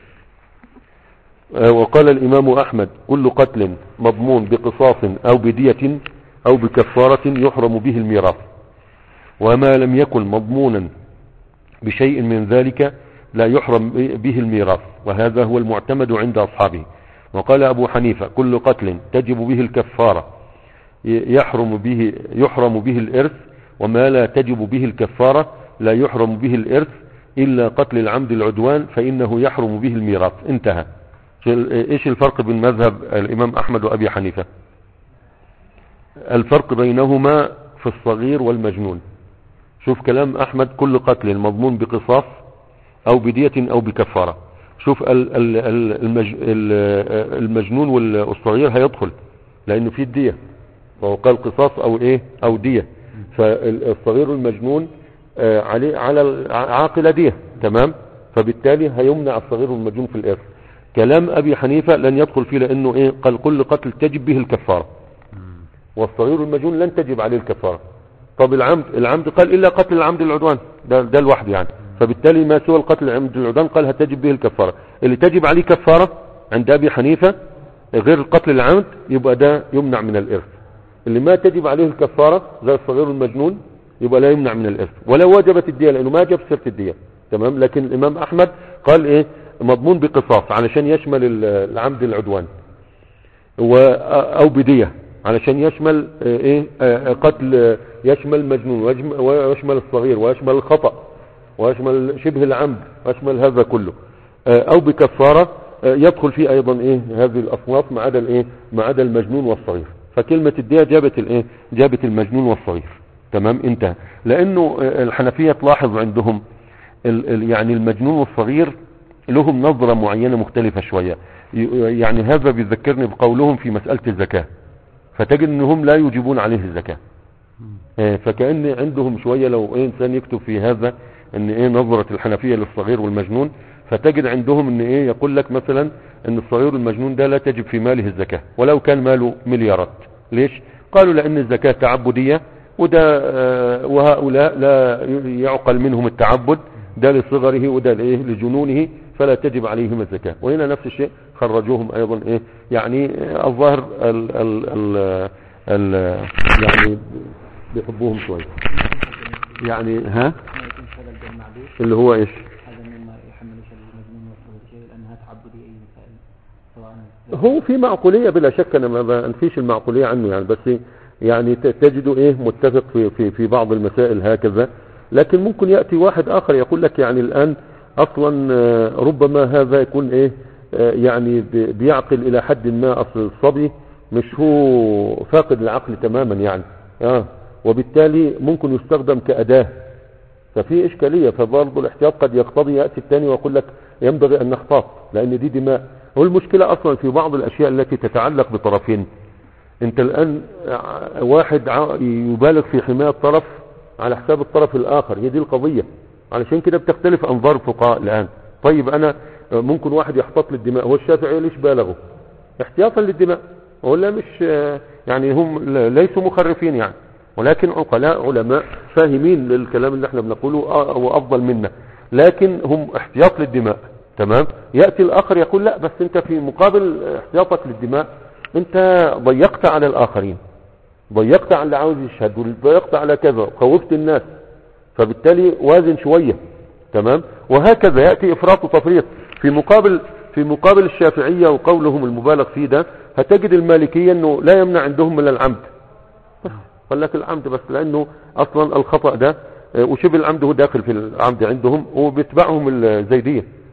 A: وقال الإمام أحمد كل قتل مضمون بقصاص أو بدية أو بكفارة يحرم به الميراث، وما لم يكن مضمونا بشيء من ذلك لا يحرم به الميراث، وهذا هو المعتمد عند أصحابه. وقال أبو حنيفة كل قتل تجب به الكفارة يحرم به الإرث، وما لا تجب به الكفارة لا يحرم به الإرث إلا قتل العمد العدوان فإنه يحرم به الميراث انتهى. ايش الفرق بين مذهب الإمام أحمد وأبي حنيفة؟ الفرق بينهما في الصغير والمجنون. شوف كلام أحمد كل قتل مضمون بقصاص أو بدية أو بكفارة. شوف المجنون والصغير هيدخل لأنه فيه الدية، وهو قال قصاص أو دية، فالصغير والمجنون على العاقلة دية. تمام. فبالتالي هيمنع الصغير والمجنون في الإرث. كلام أبي حنيفة لن يدخل فيه لأنه قال كل قتل تجب به الكفارة، والصغير والمجنون لن تجب عليه الكفارة. طب العمد قال إلا قتل العمد العدوان ده الواحد يعني، فبالتالي ما سوى القتل العمد العدوان قال هتجب به الكفارة. اللي تجب عليه كفارة عند أبي حنيفة غير القتل العمد يبقى ده يمنع من الإرث. اللي ما تجب عليه الكفارة زي الصغير والمجنون يبقى لا يمنع من الإرث ولو وجبت الدية، لأنه ما جاب سيرة الدية. تمام. لكن الإمام أحمد قال مضمون بقصاص علشان يشمل العمد العدوان، أو بدية علشان يشمل قتل، يشمل المجنون ويشمل الصغير ويشمل الخطأ ويشمل شبه العمد ويشمل هذا كله، او بكفارة يدخل فيه ايضا هذه الاصناف ما عدا المجنون والصغير. فكلمة الدية جابت المجنون والصغير. تمام. انتهى. لانه الحنفية تلاحظ عندهم يعني المجنون والصغير لهم نظرة معينة مختلفة شوية، يعني هذا بيذكرني بقولهم في مسألة الزكاة، فتجد انهم لا يجيبون عليه الزكاة. فكأن عندهم شوية لو انسان يكتب في هذا ان نظرة الحنفية للصغير والمجنون، فتجد عندهم ان يقول لك مثلا ان الصغير والمجنون ده لا تجب في ماله الزكاة ولو كان ماله مليارات. ليش؟ قالوا لان الزكاة تعبدية، وده وهؤلاء لا يعقل منهم التعبد، ده لصغره وده لجنونه، فلا تجب عليهم الزكاة. وهنا نفس الشيء خرجوهم ايضا يعني الظاهر يعني بيحبوهم شوية يعني. اللي هو ايش؟ هو في معقولية بلا شك، انا ما انفيش المعقولية عنه يعني، بس يعني تجدوا متفق في بعض المسائل هكذا. لكن ممكن يأتي واحد اخر يقول لك يعني الان اصلا ربما هذا يكون يعني بيعقل الى حد ما، اصل الصبي مش هو فاقد العقل تماما يعني، وبالتالي ممكن يستخدم كأداة، ففي اشكالية. فبرضه الاحتياط قد يقتضي يأتي الثاني ويقول لك ينبغي ان نحتاط لان دي دماء. هو المشكلة اصلا في بعض الاشياء التي تتعلق بطرفين. انت الان واحد يبالغ في حماية طرف على حساب الطرف الاخر، هي دي القضية. علشان كده بتختلف انظار الفقهاء الان. طيب انا ممكن واحد يحتاط للدماء، هو الشافعي ليش بالغوا؟ احتياطا للدماء، ولا مش يعني هم ليسوا مخرفين يعني، ولكن عقلاء علماء فاهمين للكلام اللي احنا بنقوله وافضل منا، لكن هم احتياط للدماء. تمام. يأتي الاخر يقول لا، بس انت في مقابل احتياطك للدماء انت ضيقت على الاخرين، ضيقت على اللي عاوز يشهد، وضيقت على كذا، خوفت الناس، فبالتالي وازن شوية. تمام. وهكذا يأتي افراط وتفريط. في مقابل الشافعية وقولهم المبالغ فيه ده، هتجد المالكية انه لا يمنع عندهم من العمد، قال لك العمد بس، لانه اصلا الخطأ ده وشبه العمد هو داخل في العمد عندهم، وبيتبعهم الزيدية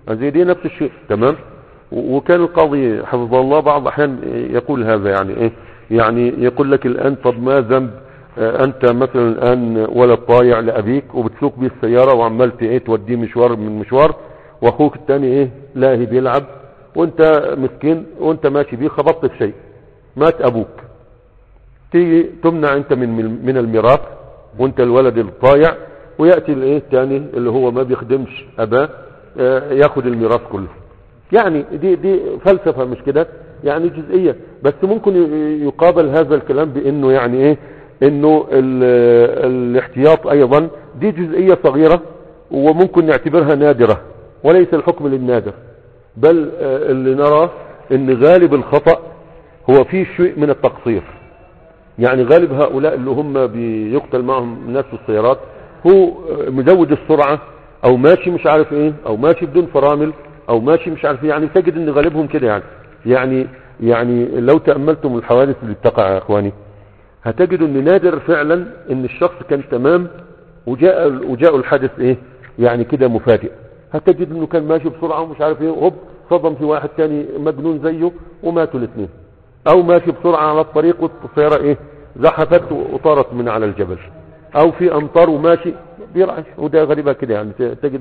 A: زي دي نفس الشيء. تمام. وكان القاضي حفظه الله بعض احيان يقول هذا، يعني ايه، يعني يقول لك الان طب ما ذنب انت مثلا الان ولد طايع لابيك وبتسوق بيه السيارة وعمال ايه توديه مشوار من مشوار، واخوك التاني ايه لاهي بيلعب وانت مسكين وانت ماشي بيه خبطت في شيء مات ابوك، تيجي تمنع انت من الميراث وانت الولد الطايع، ويأتي الايه التاني اللي هو ما بيخدمش اباه ياخد الميراث كله. يعني دي فلسفة مش كده، يعني جزئية. بس ممكن يقابل هذا الكلام بانه يعني ايه، انه الاحتياط ايضا دي جزئية صغيرة وممكن نعتبرها نادرة، وليس الحكم للنادر، بل اللي نراه ان غالب الخطأ هو فيه شيء من التقصير. يعني غالب هؤلاء اللي هم بيقتل معهم الناس في السيارات هو مزود السرعة او ماشي مش عارف ايه، او ماشي بدون فرامل، او ماشي مش عارف ايه. يعني تجد ان غالبهم كده. يعني لو تأملتم الحوادث اللي بتقع يا اخواني هتجدوا ان نادر فعلا ان الشخص كان تمام وجاء الحادث ايه يعني كده مفاجئ. هتجد انه كان ماشي بسرعة ومش عارف ايه، هوب صدم في واحد تاني مجنون زيه وماتوا الاثنين. او ماشي بسرعة على الطريق والسيارة ايه زحفت وطارت من على الجبل، او في امطار وماشي بيرعش، وده غريبة كده. يعني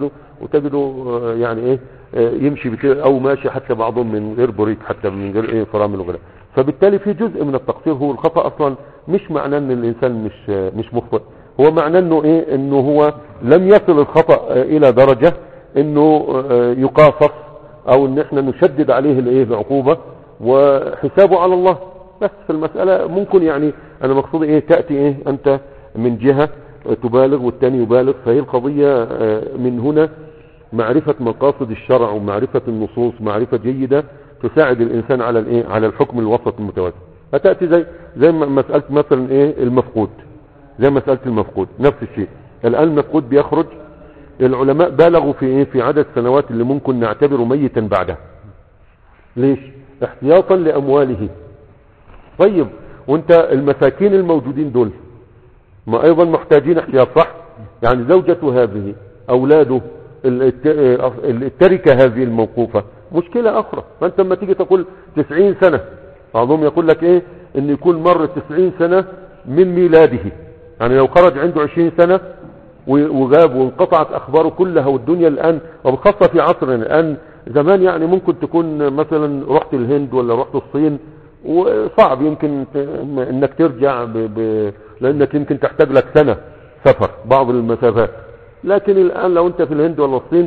A: تجدوا يعني ايه يمشي او ماشي حتى بعضهم من غير بريك، حتى من غير ايه فرامل وغيره. فبالتالي في جزء من التقصير. هو الخطأ اصلا مش معناه ان الانسان مش مخطئ، هو معناه انه ايه، انه هو لم يصل الخطأ الى درجة انه يقاصص او ان احنا نشدد عليه الايه العقوبة وحسابه على الله. بس في المسألة ممكن يعني انا مقصودي ايه، تأتي ايه انت من جهة تبالغ والتاني يبالغ. فهي القضية من هنا معرفة مقاصد الشرع ومعرفة النصوص معرفة جيدة تساعد الانسان على الايه، على الحكم الوسط المتوازن. فتأتي زي مسألة مثلا ايه المفقود، زي مسألة المفقود نفس الشيء. الان المفقود بيخرج، العلماء بالغوا في ايه، في عدد السنوات اللي ممكن نعتبره ميتا بعدها. ليش؟ احتياطا لامواله. طيب وانت المساكين الموجودين دول ما ايضا محتاجين احتياط، صح؟ يعني زوجته هذه، اولاده، التركة هذه الموقوفة مشكلة اخرى. فانت لما تيجي تقول 90 سنة، بعضهم يقول لك ايه ان يكون مر 90 سنة من ميلاده. يعني لو خرج عنده 20 سنة وغاب وانقطعت اخباره كلها، والدنيا الان وبخاصة في عصرنا الان، زمان يعني ممكن تكون مثلا رحت الهند ولا رحت الصين وصعب يمكن انك ترجع لانك يمكن تحتاج لك سنة سفر بعض المسافات. لكن الان لو انت في الهند ولا الصين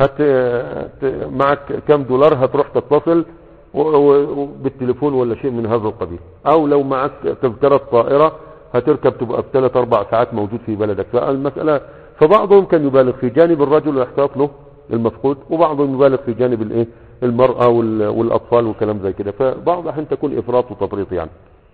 A: معك كم دولار هتروح تتصل بالتليفون ولا شيء من هذا القبيل، او لو معك تذكرة طائرة هتركب تبقى في 3-4 ساعات موجود في بلدك. فالمسألة فبعضهم كان يبالغ في جانب الرجل ويحتاط له المفقود، وبعضهم يبالغ في جانب الايه المرأة والاطفال وكلام زي كده. فبعض احيان تكون افراط وتفريط يعني.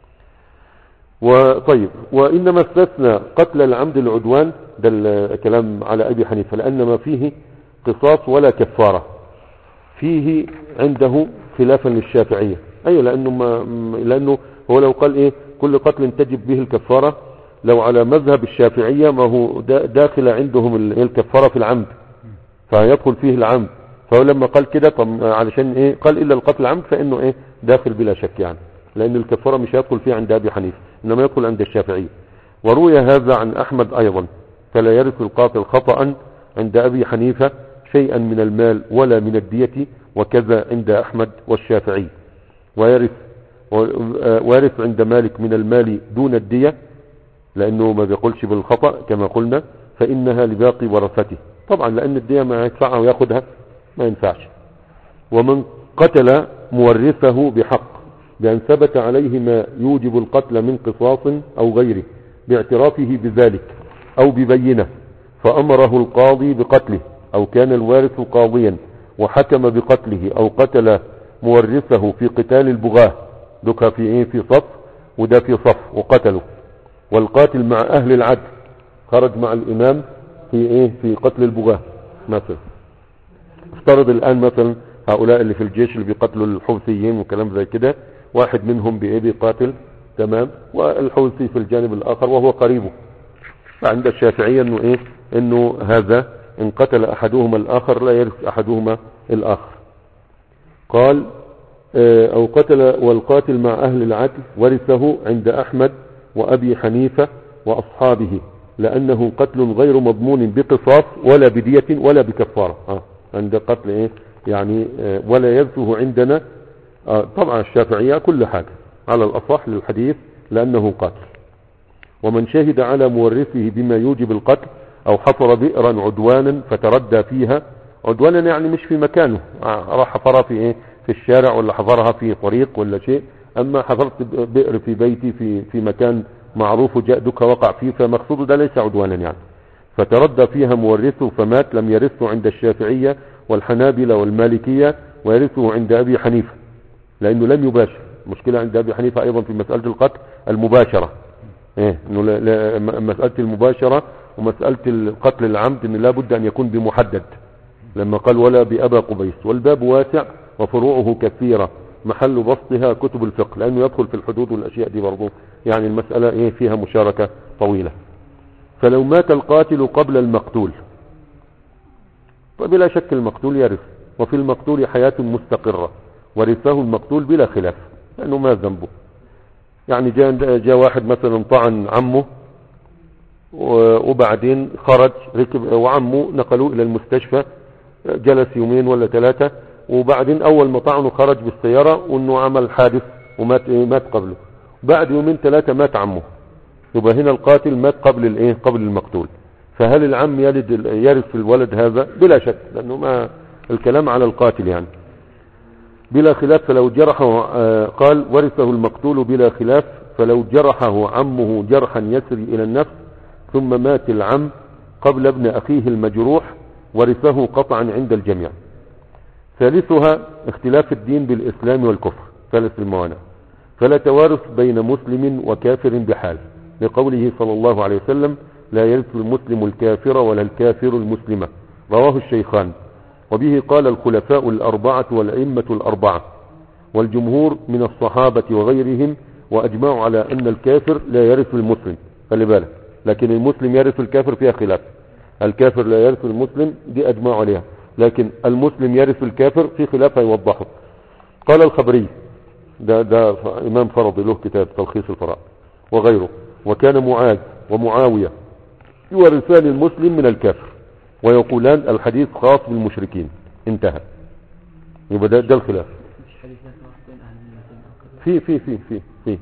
A: وطيب وانما استثنى قتل العمد العدوان، ده الكلام على ابي حنيفه، لان ما فيه قصاص ولا كفاره، فيه عنده خلافا للشافعيه. اي لانه هو لو قال ايه كل قتل تجب به الكفاره، لو على مذهب الشافعيه ما هو داخل عندهم الكفاره في العمد، فيدخل فيه العمد. فهو لما قال كده طب علشان ايه قال الا القتل العمد، فانه ايه داخل بلا شك يعني، لان الكفاره مش هيدخل فيه عند ابي حنيفه انما يدخل عند الشافعي. وروي هذا عن احمد ايضا، فلا يرث القاتل خطأ عند ابي حنيفه شيئا من المال ولا من الدية، وكذا عند احمد والشافعي. ويرث عند مالك من المال دون الدية، لانه ما بيقولش بالخطأ كما قلنا، فانها لباقي ورثته طبعا، لان الدية ما يدفعها وياخدها ما ينفعش. ومن قتل مورثه بحق بأن ثبت عليه ما يوجب القتل من قصاص أو غيره باعترافه بذلك أو ببينه، فأمره القاضي بقتله، أو كان الوارث قاضيا وحكم بقتله، أو قتل مورثه في قتال البغاة، دكا في ايه في صف وده في صف وقتله، والقاتل مع أهل العدل خرج مع الإمام في ايه في قتل البغاة مثلا. افترض الآن مثلا هؤلاء اللي في الجيش اللي بيقتلوا الحوثيين وكلام زي كده، واحد منهم بيقاتل تمام، والحوثي في الجانب الآخر وهو قريبه، فعند الشافعية انه ايه انه هذا إن قتل أحدهما الآخر لا يرث أحدهما الآخر. قال أو قتل والقاتل مع أهل العدل ورثه عند أحمد وأبي حنيفة وأصحابه، لأنه قتل غير مضمون بقصاص ولا بدية ولا بكفارة. عند قتل إيه يعني ولا يرثه عندنا. طبعا الشافعية كل حاجة على الأصح للحديث لأنه قاتل. ومن شهد على مورثه بما يوجب القتل أو حفر بئرا عدوانا فتردى فيها، عدوانا يعني مش في مكانه، راح حفرها في ايه في الشارع ولا حفرها في طريق ولا شيء، اما حفرت بئر في بيتي في مكان معروف وجاء دك وقع فيه، فمقصوده ده ليس عدوانا يعني. فتردى فيها مورثه فمات لم يرثه عند الشافعية والحنابلة والمالكية، ويرثه عند أبي حنيفة لأنه لم يباشر. مشكلة عند أبي حنيفة أيضا في مسألة القتل المباشرة، إنه مسألة المباشرة ومسألة القتل العمد إن لا بد أن يكون بمحدد، لما قال ولا بأبا قبيس. والباب واسع وفروعه كثيرة محل بسطها كتب الفقه، لأنه يدخل في الحدود والأشياء دي برضو يعني المسألة فيها مشاركة طويلة. فلو مات القاتل قبل المقتول فبلا شك المقتول يرث، وفي المقتول حياة مستقرة ورثه المقتول بلا خلاف لأنه ما ذنبه. يعني جاء واحد مثلا طعن عمه وبعدين خرج ركب وعمه نقلوه إلى المستشفى، جلس يومين ولا 3، وبعدين أول ما طعنه خرج بالسيارة وأنه عمل حادث ومات قبله. بعد يومين 3 مات عمه، يبقى هنا القاتل مات قبل المقتول. فهل العم يرث الولد هذا؟ بلا شك، لأنه ما الكلام على القاتل يعني بلا خلاف. فلو جرحه قال ورثه المقتول بلا خلاف، فلو جرحه عمه جرحا يسري إلى النفس ثم مات العم قبل ابن أخيه المجروح ورثه قطعا عند الجميع. ثالثها اختلاف الدين بالإسلام والكفر، ثالث الموانع. فلا توارث بين مسلم وكافر بحال، لقوله صلى الله عليه وسلم لا يرث المسلم الكافر ولا الكافر المسلمة، رواه الشيخان. وبه قال الخلفاء الأربعة والأئمة الأربعة والجمهور من الصحابة وغيرهم، وأجمعوا على أن الكافر لا يرث المسلم. خلي بالك، لكن المسلم يرث الكافر فيها خلاف. الكافر لا يرث المسلم دي أجمعوا عليها، لكن المسلم يرث الكافر في خلاف يوضحه. قال الخبري ده إمام فرضي له كتاب تلخيص الفرائض وغيره، وكان معاذ ومعاوية يورثان المسلم من الكافر ويقولان الحديث خاص بالمشركين. انتهى. يبقى ده الخلاف. في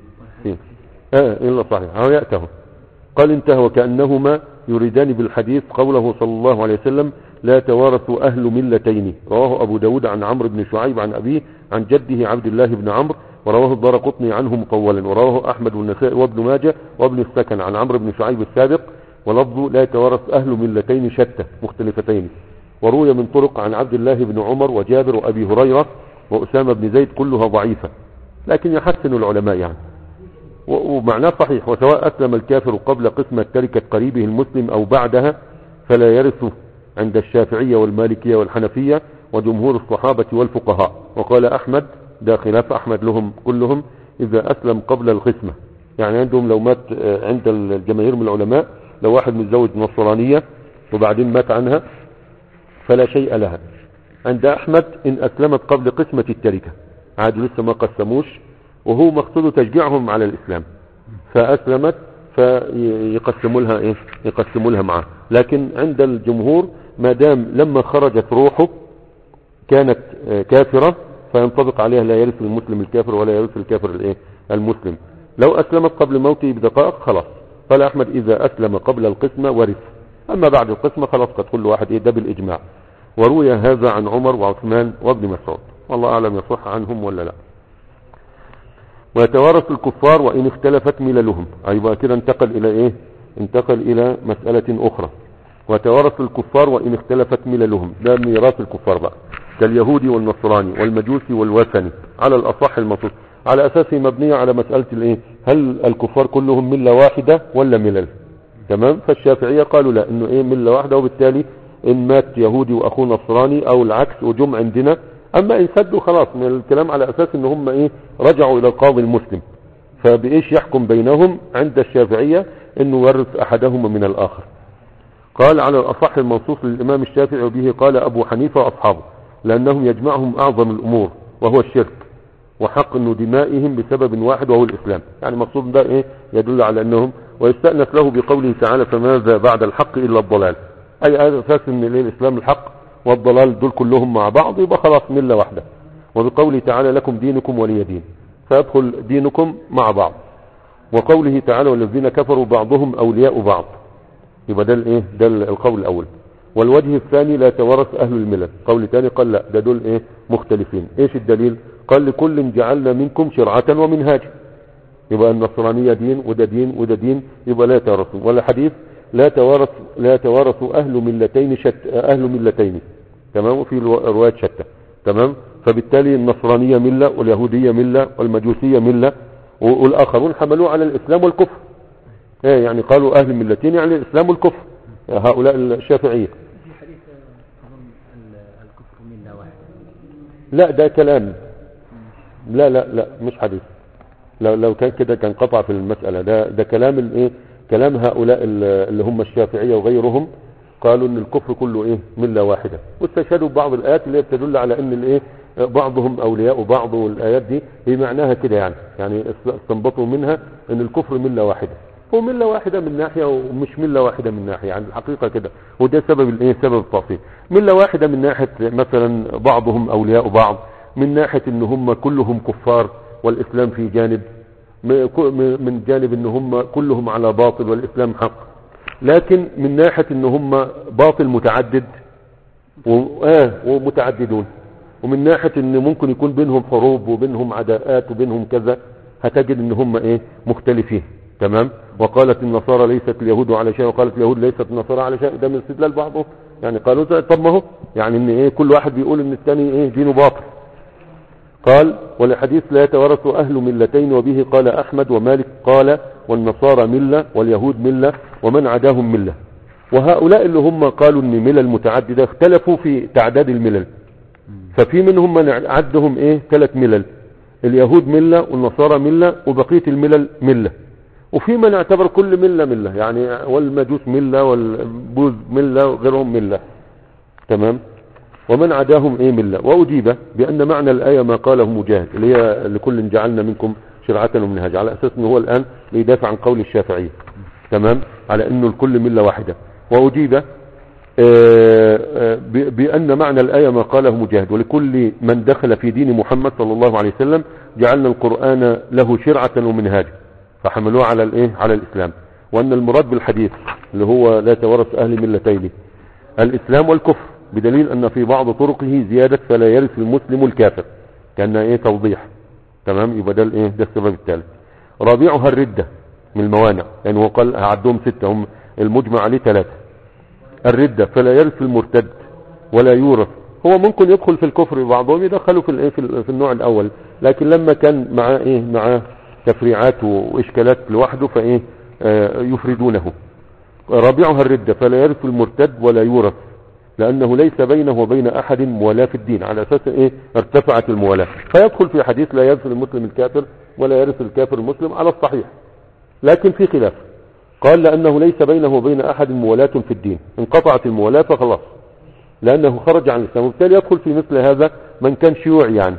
A: إلا صحيح يأته. قال انتهى. وكأنهما يريدان بالحديث قوله صلى الله عليه وسلم لا توارث أهل ملتين، رواه أبو داود عن عمرو بن شعيب عن أبيه عن جده عبد الله بن عمرو، ورواه الدارقطني عنه مطولا، ورواه أحمد والنسائي وابن ماجه وابن السكن عن عمرو بن شعيب السابق، ولفظه لا يتوارث أهل ملتين شتى مختلفتين. وروي من طرق عن عبد الله بن عمر وجابر وأبي هريرة وأسامة بن زيد كلها ضعيفة، لكن يحسن العلماء يعني ومعناه صحيح. وسواء أسلم الكافر قبل قسمة تركة قريبه المسلم أو بعدها فلا يرثه عند الشافعية والمالكية والحنفية وجمهور الصحابة والفقهاء. وقال أحمد، ده خلاف أحمد لهم كلهم، إذا أسلم قبل القسمة، يعني عندهم لو مات عند الجماهير من العلماء لو واحد متزوج نصرانية وبعدين مات عنها فلا شيء لها. عند أحمد إن أسلمت قبل قسمة التركة، عاد لسه ما قسموش وهو مقصود تشجيعهم على الإسلام، فأسلمت فيقسموا لها يقسموا لها معه. لكن عند الجمهور ما دام لما خرجت روحه كانت كافرة فينطبق عليها لا يرث المسلم الكافر ولا يرث الكافر المسلم. لو أسلمت قبل موته بدقائق خلاص. قال أحمد إذا أسلم قبل القسمة ورث، أما بعد القسمة خلاص قد كل واحد ده بالإجماع. وروي هذا عن عمر وعثمان وابن مسعود، والله أعلم يصح عنهم ولا لا. ويتوارث الكفار وإن اختلفت مللهم، أيضا كده انتقل إلى مسألة أخرى. ويتوارث الكفار وإن اختلفت مللهم، ده ميراث الكفار بقى، كاليهودي والنصراني والمجوسي والوثني على الأصح المنصوص، على أساسه مبنية على مسألة هل الكفار كلهم ملة واحدة ولا ملل؟ تمام. فالشافعية قالوا لا، انه ملة واحدة، وبالتالي ان مات يهودي واخوه نصراني او العكس وجم عندنا، اما ان سدوا خلاص من الكلام على اساس ان هم رجعوا الى القاضي المسلم، فبايش يحكم بينهم؟ عند الشافعية انه يورث احدهما من الاخر. قال على الأصح المنصوص للإمام الشافعي وبه قال أبو حنيفة وأصحابه، لأنهم يجمعهم أعظم الأمور وهو الشرك وحقن دمائهم بسبب واحد وهو الإسلام. يعني مقصود ده إيه؟ يدل على أنهم، ويستأنس له بقوله تعالى فماذا بعد الحق إلا الضلال، أي أساس أن الإسلام الحق والضلال دول كلهم مع بعض، يبقى خلاص ملة واحدة. وبقوله تعالى لكم دينكم ولي دين، فيدخل دينكم مع بعض. وقوله تعالى والذين كفروا بعضهم أولياء بعض، يبقى ده الايه؟ ده القول الاول. والوجه الثاني لا يتوارث اهل الملل، قول ثاني قال لا، ده دول ايه؟ مختلفين. ايش الدليل؟ قال لكل جعلنا منكم شرعة ومنهاجا، يبقى النصرانية دين وده دين وده دين، يبقى لا يتوارثون. ولا حديث لا يتوارث اهل ملتين اهل ملتين، تمام، وفي روايات شتى، تمام. فبالتالي النصرانية ملة واليهودية ملة والمجوسية ملة، والاخرون حملوه على الاسلام والكفر. ايه يعني قالوا اهل ملتين يعني الاسلام والكفر، هؤلاء الشافعية.
B: في حديث اظن الكفر ملة واحدة.
A: لا ده كلام، لا مش حديث. لو كان كده كان قطع في المسألة. ده كلام الايه؟ كلام هؤلاء اللي هم الشافعية وغيرهم، قالوا ان الكفر كله ايه؟ ملة واحدة، واستشهدوا ببعض الايات اللي بتدل على ان الايه؟ بعضهم اولياء بعض، والايات دي هي معناها كده يعني استنبطوا منها ان الكفر ملة واحدة. هو ملة واحدة من ناحية ومش ملة واحدة من ناحية، يعني الحقيقة كده، وده سبب الايه؟ سبب التعطيل. ملة واحدة من ناحية مثلا بعضهم اولياء بعض، من ناحية ان هم كلهم كفار والاسلام في جانب، من جانب ان هم كلهم على باطل والاسلام حق. لكن من ناحية ان هم باطل متعدد ومتعددون، ومن ناحية ان ممكن يكون بينهم حروب وبينهم عداءات وبينهم كذا، هتجد ان هم ايه؟ مختلفين، تمام. وقالت النصارى ليست اليهود على شيء، وقالت اليهود ليست النصارى على شيء، ده من استدلال بعضهم. يعني قالوا طب ما هو يعني ان ايه؟ كل واحد بيقول ان الثاني ايه؟ دينه باطل. قال ولحديث لا يتوارث اهل ملتين وبه قال احمد ومالك قال والنصارى ملة واليهود ملة ومن عداهم ملة. وهؤلاء اللي هم قالوا ان ملل متعددة اختلفوا في تعداد الملل، ففي منهم من عدهم ايه؟ 3 ملل، اليهود ملة والنصارى ملة وبقية الملل ملة. وفي من اعتبر كل ملة يعني، والمجوس ملة والبوذ ملة وغيرهم ملة، تمام. ومن عداهم ايه؟ ملة. واجيب بان معنى الايه ما قاله مجاهد اللي هي لكل جعلنا منكم شرعة ومنهاجا، على اساس انه هو الان بيدافع عن قول الشافعية، تمام، على انه الكل ملة واحدة. واجيب بان معنى الايه ما قاله مجاهد ولكل من دخل في دين محمد صلى الله عليه وسلم جعلنا القرآن له شرعة ومنهاجا، فحملوه على الايه؟ على الاسلام. وان المراد بالحديث اللي هو لا يتوارث اهل ملتين الاسلام والكفر، بدليل ان في بعض طرقه زيادة فلا يرث المسلم الكافر، كان ايه؟ توضيح، تمام. يبقى ده الايه؟ ده السبب الثالث. رابعها الردة من الموانع، يعني هو قال عدهم 6، هم المجمع عليه 3. الردة فلا يرث المرتد ولا يورث، هو ممكن يدخل في الكفر، بعضهم يدخلوا في الايه؟ في النوع الاول، لكن لما كان معاه ايه؟ معاه تفريعات واشكالات لوحده فايه؟ يفردونه. رابعها الردة فلا يرث المرتد ولا يورث، لانه ليس بينه وبين احد مولاة في الدين، على اساس ايه؟ ارتفعت المولاة، فيدخل في حديث لا يرث المسلم الكافر ولا يرث الكافر المسلم على الصحيح. لكن في خلاف، قال لانه ليس بينه وبين احد مولاة في الدين، انقطعت المولاة فخلاص، لانه خرج عن الاسلام، وبالتالي يدخل في مثل هذا من كان شيوعي يعني.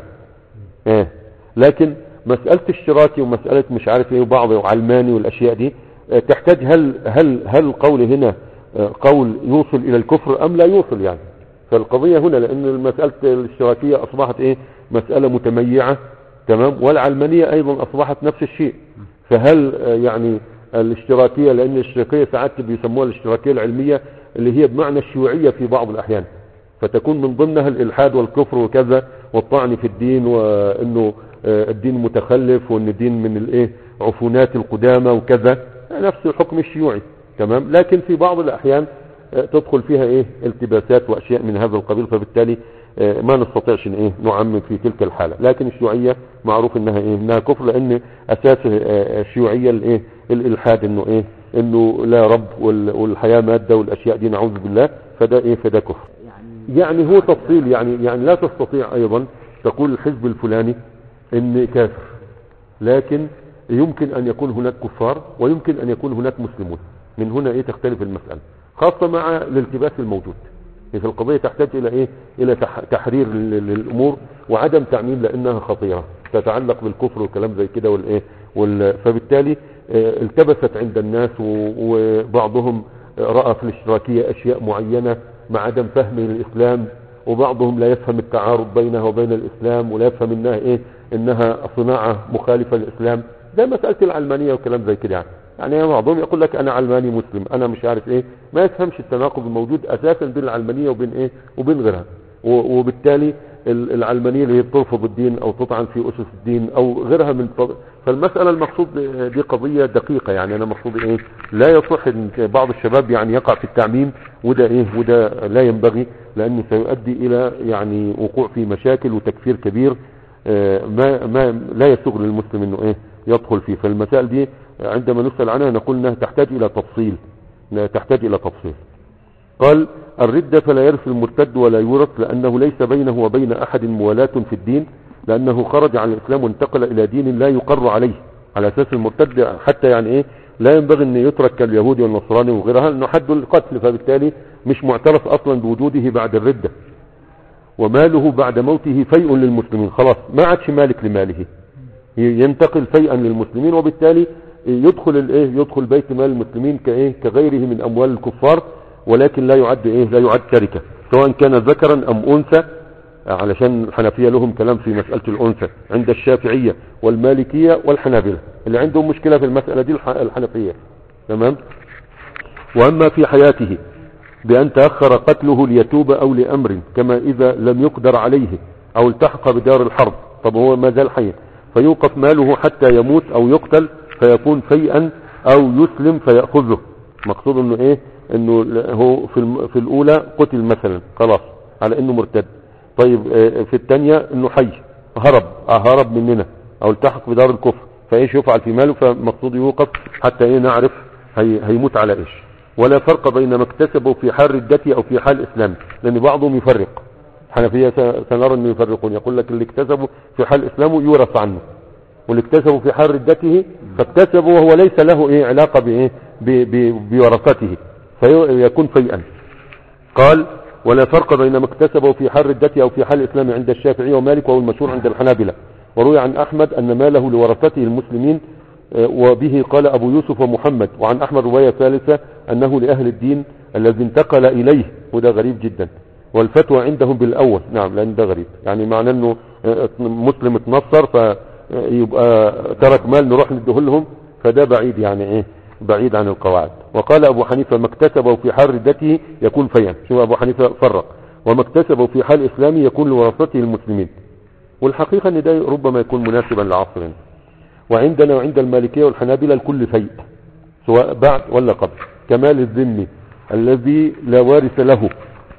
A: لكن مسألة الشراكي ومسألة مش عارف ايه وبعض وعلماني والاشياء دي تحتاج هل قول هنا قول يوصل الى الكفر ام لا يوصل يعني. فالقضية هنا لان مسألة الاشتراكية اصبحت ايه؟ مسألة متميعة، تمام، والعلمانية ايضا اصبحت نفس الشيء. فهل يعني الاشتراكية، لان الاشتراكية ساعات بيسموها الاشتراكية العلمية اللي هي بمعنى الشيوعية في بعض الاحيان، فتكون من ضمنها الالحاد والكفر وكذا والطعن في الدين، وانه الدين متخلف، وان الدين من الايه؟ عفونات القدامى وكذا، نفس الحكم الشيوعي، تمام. لكن في بعض الاحيان تدخل فيها ايه؟ التباسات واشياء من هذا القبيل، فبالتالي ما نستطيعش ان ايه؟ نعمم في تلك الحالة. لكن الشيوعية معروف انها ايه؟ انها كفر، لان اساس الشيوعية الايه؟ الالحاد، انه ايه؟ انه لا رب والحياة مادة والاشياء دي نعوذ بالله، فده ايه؟ فده كفر. يعني هو تفصيل، يعني لا تستطيع ايضا تقول الحزب الفلاني ان كافر، لكن يمكن ان يكون هناك كفار ويمكن ان يكون هناك مسلمون، من هنا ايه؟ تختلف المسألة، خاصة مع الالتباس الموجود في القضية. تحتاج الى ايه؟ الى تحرير للامور وعدم تعميم لانها خطيرة تتعلق بالكفر وكلام زي كده والايه فبالتالي التبست عند الناس وبعضهم رأى في الاشتراكية اشياء معينة مع عدم فهمه للاسلام، وبعضهم لا يفهم التعارض بينها وبين الاسلام ولا يفهم انها ايه، انها صناعة مخالفة للاسلام، زي مسألة العلمانية وكلام زي كده يعني بعضهم يقول لك انا علماني مسلم، انا مش عارف ايه، ما يفهمش التناقض الموجود اساسا بين العلمانية وبين ايه وبين غيرها. وبالتالي العلمانية اللي هي بترفض الدين او تطعن في اسس الدين او غيرها فالمسألة المقصود دي قضية دقيقة. يعني انا مقصود ايه، لا يصح ان بعض الشباب يعني يقع في التعميم، وده ايه وده لا ينبغي، لانه سيؤدي الى يعني وقوع في مشاكل وتكفير كبير ما لا يسوغ للمسلم انه ايه يدخل فيه. فالمسائل دي عندما نسأل عنها نقول انها تحتاج الى تفصيل. قال الردة فلا يرث المرتد ولا يورث، لانه ليس بينه وبين احد موالاة في الدين، لانه خرج عن الاسلام وانتقل الى دين لا يقر عليه، على اساس المرتد حتى يعني ايه لا ينبغي ان يترك كاليهودي والنصراني وغيرها، انه حد القتل، فبالتالي مش معترف اصلا بوجوده بعد الردة. وماله بعد موته فيء للمسلمين، خلاص ما عادش مالك لماله، ينتقل فيئا للمسلمين، وبالتالي يدخل بيت مال المسلمين كغيره من اموال الكفار، ولكن لا يعد شركة، سواء كان ذكرا ام انثى، علشان الحنفية لهم كلام في مسألة الانثى عند الشافعية والمالكية والحنابلة، اللي عندهم مشكلة في المسألة دي الحنفية. تمام. واما في حياته بأن تأخر قتله ليتوب أو لأمر، كما إذا لم يقدر عليه أو التحق بدار الحرب، طب هو ما زال حيا، فيوقف ماله حتى يموت أو يقتل فيكون فيئا أو يسلم فيأخذه. مقصود انه ايه، انه هو في الأولى قتل مثلا خلاص على انه مرتد، طيب في الثانية انه حي هرب مننا أو التحق بدار الكفر، فايش يفعل في ماله؟ فمقصود يوقف حتى ايه نعرف هيموت على ايش. ولا فرق بين ما اكتسبه في حال ردته او في حال اسلامه، لان بعضهم يفرق، الحنفية سنرى انه يفرقون، يقول لك اللي اكتسبه في حال اسلامه يورث عنه، واللي اكتسبه في حال ردته فاكتسبه وهو ليس له علاقة بورثته فيكون فيئا. قال ولا فرق بين ما اكتسبه في حال ردته او في حال اسلامه عند الشافعي ومالك، وهو المشهور عند الحنابلة. وروي عن احمد ان ماله لورثته المسلمين، وبه قال ابو يوسف ومحمد. وعن احمد رواية ثالثة انه لاهل الدين الذي انتقل اليه، وده غريب جدا، والفتوى عندهم بالاول. نعم، لان ده غريب، يعني معنى انه مسلم اتنصر فيبقى ترك مال نروح نديه لهم، فده بعيد يعني بعيد عن القواعد. وقال ابو حنيفة ما اكتسبه في حال ردته يكون فيئا، شوف ابو حنيفة فرق، وما اكتسبه في حال اسلامه يكون لورثته المسلمين، والحقيقة ان ده ربما يكون مناسبا لعصرنا. وعندنا وعند المالكية والحنابلة الكل فيء سواء بعد ولا قبل، كمال الذمي الذي لا وارث له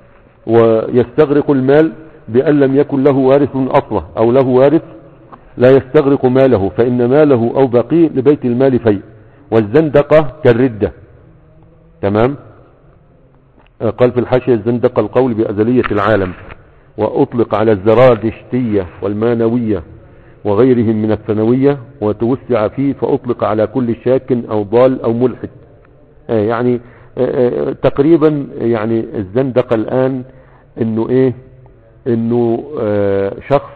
A: ويستغرق المال بأن لم يكن له وارث أصله أو له وارث لا يستغرق ماله، فإن ماله أو بقي لبيت المال فيء. والزندقة كالردة. تمام. قال في الحاشية الزندقة القول بأزلية العالم، وأطلق على الزرادشتية والمانوية وغيرهم من الثانوية، وتوسع فيه فأطلق على كل شاك أو ضال أو ملحد. يعني تقريبا يعني الزندقة الآن انه انه شخص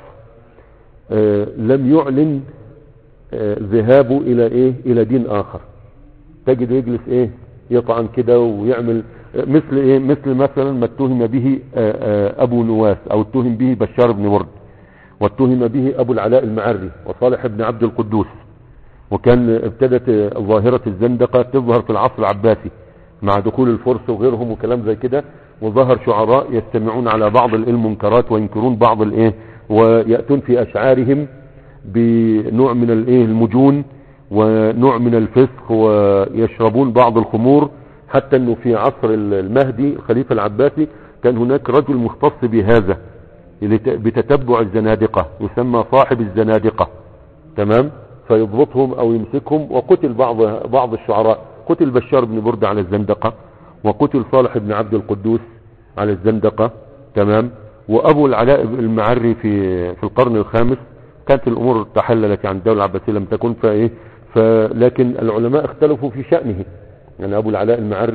A: لم يعلن ذهابه الى دين اخر، تجد يجلس يطعن كده ويعمل مثل مثلا ما اتهم به ابو نواس، او اتهم به بشار بن ورد، واتهم به ابو العلاء المعري وصالح بن عبد القدوس. وكان ابتدت ظاهرة الزندقة تظهر في العصر العباسي مع دخول الفرس وغيرهم وكلام زي كده، وظهر شعراء يستمعون على بعض المنكرات وينكرون بعض ويأتون في أشعارهم بنوع من المجون ونوع من الفسق، ويشربون بعض الخمور، حتى انه في عصر المهدي الخليفة العباسي كان هناك رجل مختص بهذا بتتبع الزنادقة، يسمى صاحب الزنادقة. تمام. فيضبطهم او يمسكهم. وقتل بعض الشعراء، قتل بشار بن برد على الزندقة، وقتل صالح بن عبد القدوس على الزندقة. تمام. وابو العلاء المعري في القرن الخامس كانت الامور تحللت عن الدولة العباسية لم تكن لكن العلماء اختلفوا في شأنه. يعني ابو العلاء المعري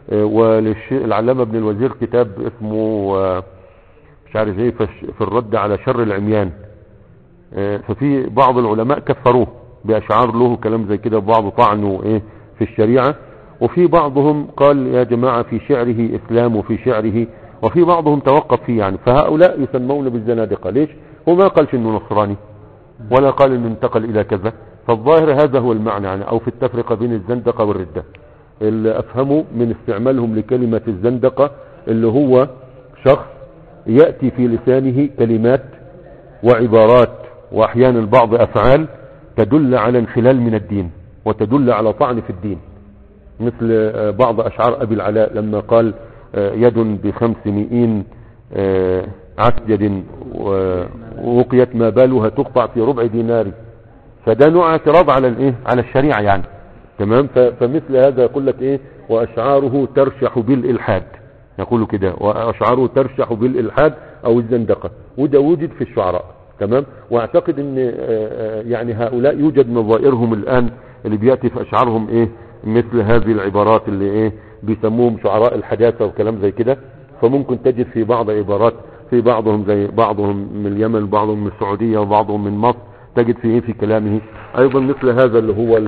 A: وللعلامة ابن الوزير كتاب اسمه مش عارف ايه في الرد على شر العميان. ففي بعض العلماء كفروه بأشعار له كلام زي كده، بعض طعنوا ايه في الشريعة، وفي بعضهم قال يا جماعة في شعره اسلام وفي شعره، وفي بعضهم توقف فيه يعني. فهؤلاء يسمون بالزنادقة. ليش؟ هو ما قالش انه نصراني ولا قال انه انتقل الى كذا. فالظاهر هذا هو المعنى يعني، او في التفرقة بين الزندقة والردة اللي افهموا من استعمالهم لكلمة الزندقة اللي هو شخص يأتي في لسانه كلمات وعبارات واحيانا البعض افعال تدل على انحلال من الدين وتدل على طعن في الدين، مثل بعض اشعار ابي العلاء لما قال يد ب500 عسجد ووقيت ما بالها تقطع في ربع دينار. فده نوع اعتراض على الايه، على الشريعة يعني. تمام. فمثل هذا يقول لك ايه، واشعاره ترشح بالالحاد، يقولوا كده واشعاره ترشح بالالحاد او الزندقة، وده وجد في الشعراء. تمام. واعتقد ان يعني هؤلاء يوجد نظائرهم الان اللي بيأتي في اشعارهم ايه مثل هذه العبارات اللي ايه بيسموهم شعراء الحداثة وكلام زي كده. فممكن تجد في بعض عبارات في بعضهم زي بعضهم من اليمن، بعضهم من السعودية، وبعضهم من مصر، تجد في ايه في كلامه ايضا مثل هذا اللي هو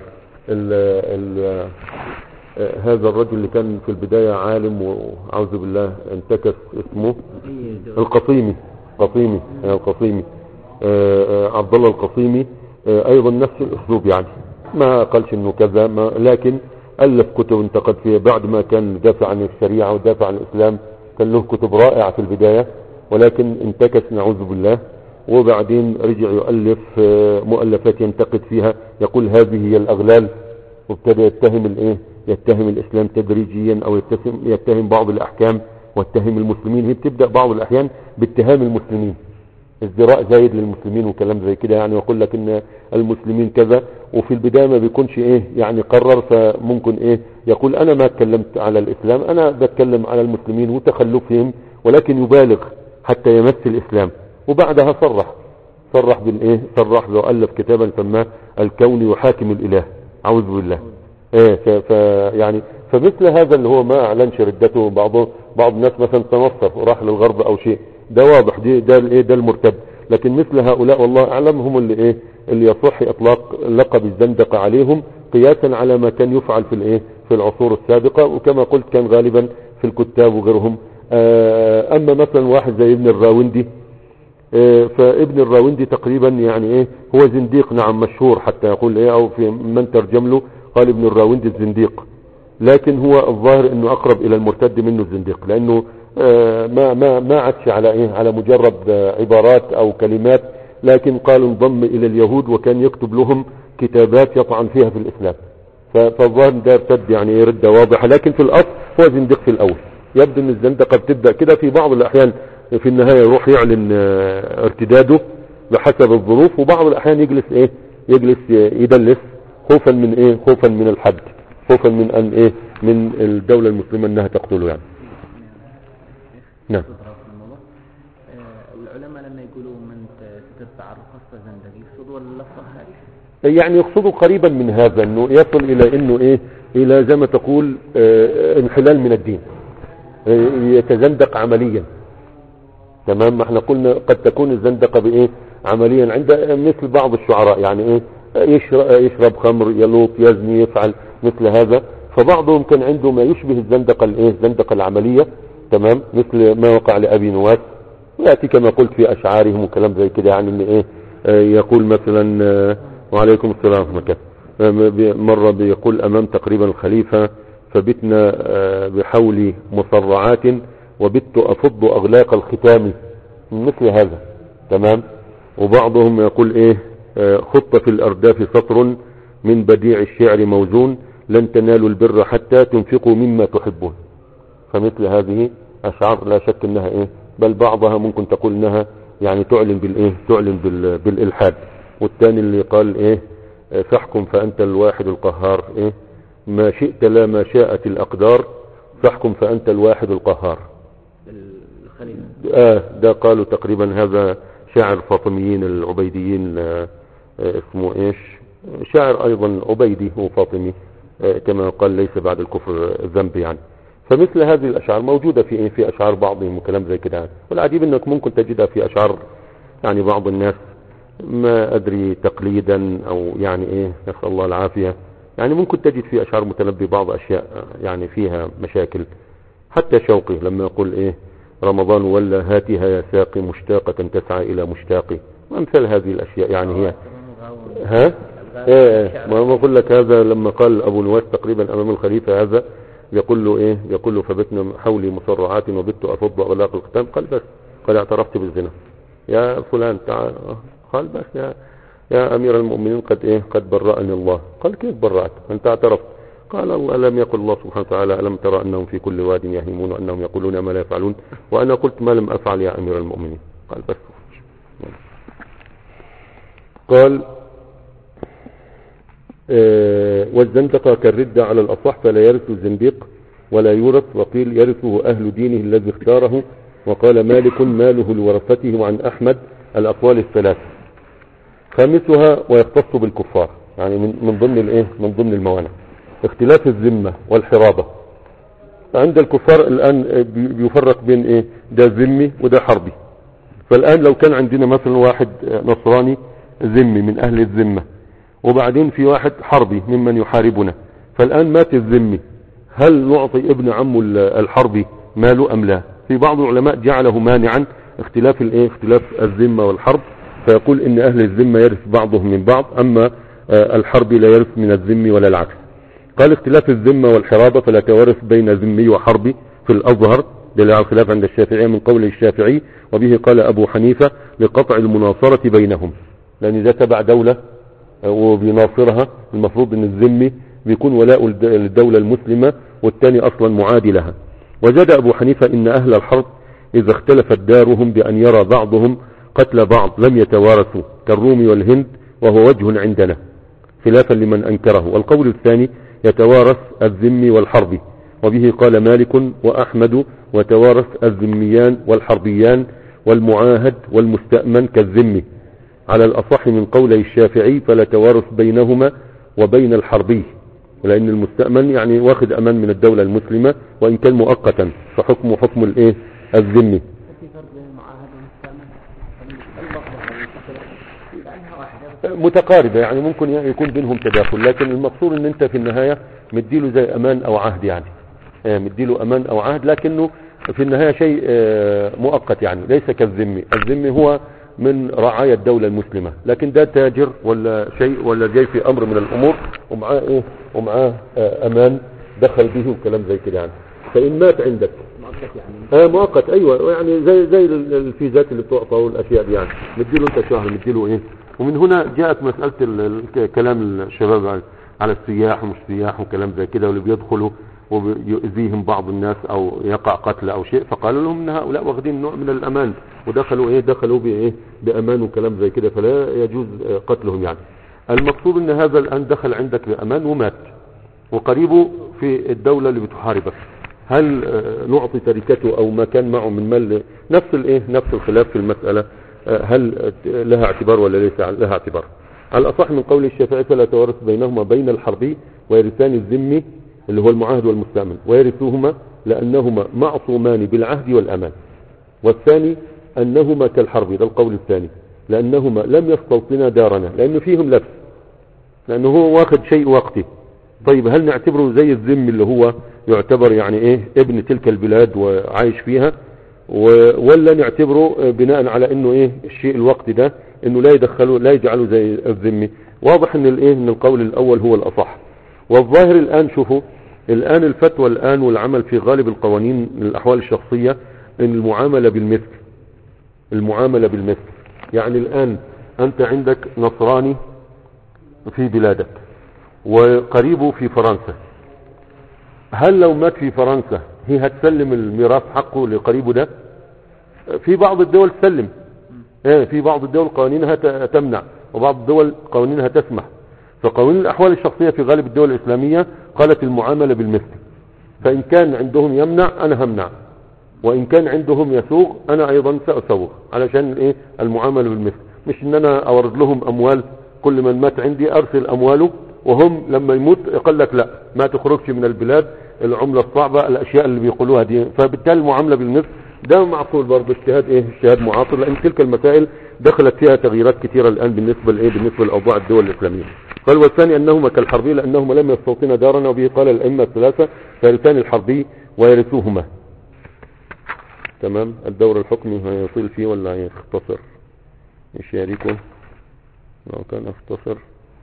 A: هذا الرجل اللي كان في البداية عالم وأعوذ بالله انتكس اسمه القصيمي. القصيمي عبد الله القصيمي ايضا نفس الاسلوب يعني، ما قالش انه كذا لكن الف كتب انتقد فيها بعد ما كان دافع عن الشريعة ودافع عن الاسلام. كان له كتب رائعة في البداية ولكن انتكس نعوذ بالله، وبعدين رجع يؤلف مؤلفات ينتقد فيها، يقول هذه هي الاغلال، وابتدى يتهم الايه، يتهم الاسلام تدريجيا، او يتهم بعض الاحكام واتهم المسلمين. هي بتبدأ بعض الاحيان باتهام المسلمين، ازدراء زايد للمسلمين وكلام زي كده يعني، ويقول لك ان المسلمين كذا، وفي البداية ما بيكونش ايه يعني قرر. فممكن ايه يقول انا ما اتكلمت على الاسلام، انا بتكلم على المسلمين وتخلفهم، ولكن يبالغ حتى يمس الاسلام. وبعدها صرح بالايه، صرح وألف كتابا سماه الكون يحاكم الاله، اعوذ بالله. يعني فمثل هذا اللي هو ما اعلنش ردته. بعض الناس مثلا تنصر وراح للغرب او شيء، ده واضح ده الايه، ده المرتد. لكن مثل هؤلاء والله اعلم هم اللي ايه، اللي يصح اطلاق لقب الزندقة عليهم قياسا على ما كان يفعل في الايه، في العصور السابقة. وكما قلت كان غالبا في الكتاب وغيرهم. اما مثلا واحد زي ابن الراوندي، فابن الراوندي تقريبا يعني ايه هو زنديق، نعم مشهور حتى يقول ايه، او في من ترجم له قال ابن الراوندي الزنديق، لكن هو الظاهر انه اقرب الى المرتد منه الزنديق، لانه ما عادش على ايه، على مجرد عبارات او كلمات، لكن قال انضم الى اليهود وكان يكتب لهم كتابات يطعن فيها في الاسلام. فالظاهر ده ارتد يعني ردة واضحة، لكن في الاصل هو زنديق في الاول. يبدو ان الزندقة بتبدأ كده، في بعض الاحيان في النهاية يروح يعلن ارتداده بحسب الظروف، وبعض الاحيان يجلس يدلس خوفا من ايه، خوفا من الحد، خوفا من ان ايه، من الدولة المسلمة انها تقتله يعني. نعم.
B: العلماء لما يقولوا من تتبع الرخصة زندق يقصدوا اللفظة هذه،
A: يعني يقصدوا قريبا من هذا، انه يصل الى انه ايه، الى زي ما تقول انحلال من الدين، يتزندق عمليا. تمام. ما احنا قلنا قد تكون الزندقة بايه عمليا، عند مثل بعض الشعراء يعني ايه، يشرب خمر، يلوط، يزني، يفعل مثل هذا. فبعضهم كان عنده ما يشبه الزندقة الايه، الزندقة العملية. تمام. مثل ما وقع لأبي نواس، ويأتي كما قلت في أشعارهم وكلام زي كده يعني، ان ايه يقول مثلا وعليكم السلام ورحمة الله، مرة بيقول امام تقريبا الخليفة فبتنا بحول مصرعات وبت افض اغلاق الختام، مثل هذا. تمام. وبعضهم يقول ايه خط في الارداف سطر من بديع الشعر موزون، لن تنالوا البر حتى تنفقوا مما تحبون. فمثل هذه اشعار لا شك انها ايه، بل بعضها ممكن تقول انها يعني تعلن بالايه، تعلن بالالحاد. والثاني اللي قال ايه فاحكم فانت الواحد القهار، ايه ما شئت لا ما شاءت الاقدار، فاحكم فانت الواحد القهار. ده قالوا تقريبا هذا شاعر فاطميين العبيديين، اسمه ايش، شاعر ايضا عبيدي وفاطمي، كما قال ليس بعد الكفر ذنب يعني. فمثل هذه الأشعار موجودة في أشعار بعضهم وكلام زي كده. والعجيب أنك ممكن تجدها في أشعار يعني بعض الناس، ما أدري تقليدا أو يعني نسأل الله العافية. يعني ممكن تجد في أشعار متنبي بعض أشياء يعني فيها مشاكل. حتى شوقي لما يقول رمضان ولا هاتها يا ساقي مشتاقة تسعى إلى مشتاقي، وأمثال هذه الأشياء. يعني هي ما أقول لك هذا لما قال أبو نواس تقريبا أمام الخليفة هذا يقول له يقول له فبتنا حولي مصرعات وبت أفض أغلاق الختام. قال بس، قال اعترفت بالزنا يا فلان تعال. قال بس يا أمير المؤمنين قد برأني الله. قال كيف برأت أنت اعترفت؟ قال الله لم يقل الله سبحانه وتعالى ألم ترى أنهم في كل واد يهيمون وأنهم يقولون ما لا يفعلون وأنا قلت ما لم أفعل يا أمير المؤمنين. قال بس. قال والزندقة كالردة على الأصح فلا يرث الزنديق ولا يورث، وقيل يرثه أهل دينه الذي اختاره. وقال مالك ماله لورثته، وعن أحمد الأقوال الثلاث. خامسها ويختص بالكفار، يعني من ضمن من ضمن الموانع اختلاف الذمة والحرابة. عند الكفار الآن بيفرق بين ده ذمي وده حربي. فالآن لو كان عندنا مثلا واحد نصراني ذمي من أهل الذمة، وبعدين في واحد حربي ممن يحاربنا، فالآن مات الذمي، هل نعطي ابن عمه الحربي ماله أم لا؟ في بعض العلماء جعله مانعا اختلاف اختلاف الذمة والحرب، فيقول ان اهل الذمة يرث بعضهم من بعض، اما الحرب لا يرث من الذمي ولا العكس. قال اختلاف الذمة والحرابة فلا توارث بين ذمي وحربي في الأظهر، دليل على الخلاف عند الشافعية من قول الشافعي، وبه قال أبو حنيفة لقطع المناصرة بينهم، لأن إذا تبع دولة وبيناصرها المفروض ان الذمي بيكون ولاء الدولة المسلمة والثاني أصلا معادي لها. وزاد أبو حنيفة إن أهل الحرب إذا اختلفت دارهم بأن يرى بعضهم قتل بعض لم يتوارثوا كالروم والهند، وهو وجه عندنا خلافا لمن أنكره. والقول الثاني يتوارث الذمي والحربي، وبه قال مالك وأحمد وتوارث الذميان والحربيان والمعاهد والمستأمن كالذمي، على الأصح من قولي الشافعي فلا توارث بينهما وبين الحربي، لأن المستأمن يعني واخد أمان من الدولة المسلمة وإن كان مؤقتا فحكمه حكم الذمي. متقاربة، يعني ممكن يكون بينهم تداخل، لكن المقصود ان انت في النهاية مديله زي امان او عهد، يعني مديله امان او عهد، لكنه في النهاية شيء مؤقت، يعني ليس كالذمي. الذمي هو من رعايا الدولة المسلمة، لكن ده تاجر ولا شيء ولا جاي في امر من الامور ومعاه ومعاه امان دخل به وكلام زي كده. يعني فان مات عندك مؤقت، ايوه، يعني زي الفيزات اللي بتعطى والاشياء دي، يعني مديله انت شهر، مديله ومن هنا جاءت مسألة كلام الشباب على السياح ومش سياح وكلام زي كده، واللي بيدخلوا ويؤذيهم بعض الناس او يقع قتل او شيء، فقالوا لهم ان هؤلاء واخدين نوع من الامان ودخلوا دخلوا بامان وكلام زي كده، فلا يجوز قتلهم. يعني المقصود ان هذا الان دخل عندك بامان ومات وقريبه في الدولة اللي بتحاربك، هل نعطي تركته او ما كان معه من مال؟ نفس الخلاف في المسألة، هل لها اعتبار ولا ليس لها اعتبار؟ على الأصح من قول الشافعي فلا توارث بينهما بين الحربي، ويرثان الذمي اللي هو المعاهد والمستأمن، ويرثوهما لأنهما معصومان بالعهد والأمان. والثاني أنهما كالحرب، ده القول الثاني، لأنهما لم يستوطنا دارنا، لأنه فيهم لبس، لأنه هو واخد شيء وقته. طيب هل نعتبره زي الذم اللي هو يعتبر يعني ابن تلك البلاد وعايش فيها، ولا نعتبره بناء على انه الشيء الوقت ده انه لا يدخله لا يجعله زي الذمي؟ واضح ان ان القول الاول هو الاصح. والظاهر الان شوفوا الان الفتوى الان والعمل في غالب القوانين الاحوال الشخصية ان المعاملة بالمثل. يعني الان انت عندك نصراني في بلادك وقريبه في فرنسا، هل لو مات في فرنسا هي هتسلم الميراث حقه لقريبه ده؟ في بعض الدول تسلم، في بعض الدول قوانينها تمنع وبعض الدول قوانينها تسمح. فقوانين الأحوال الشخصية في غالب الدول الإسلامية قالت المعاملة بالمثل، فإن كان عندهم يمنع أنا همنع، وإن كان عندهم يسوغ أنا أيضا سأسوغ، علشان المعاملة بالمثل، مش إن أنا أورد لهم أموال، كل من مات عندي أرسل أمواله، وهم لما يموت يقول لك لا ما تخرجش من البلاد العملة الصعبة، الاشياء اللي بيقولوها دي، فبالتالي المعاملة بالمثل ده معقول برضه، اجتهاد اجتهاد معاصر، لان تلك المسائل دخلت فيها تغييرات كثيرة الان بالنسبة بالنسبة لاوضاع الدول الاسلامية. قال والثاني انهما كالحربي لانهما لم يستوطن دارا، وبه قال الائمة الثلاثة فيرثان الحربي ويرثوهما. تمام. الدور الحكمي هيطيل فيه ولا هيختصر؟ يشاركه لو كان اختصر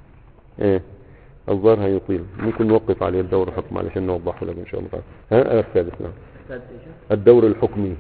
A: الظاهر هيطيل، ممكن نوقف عليه الدور الحكمي علشان نوضحه لك ان شاء الله. السادس. نعم. الدور الحكمي،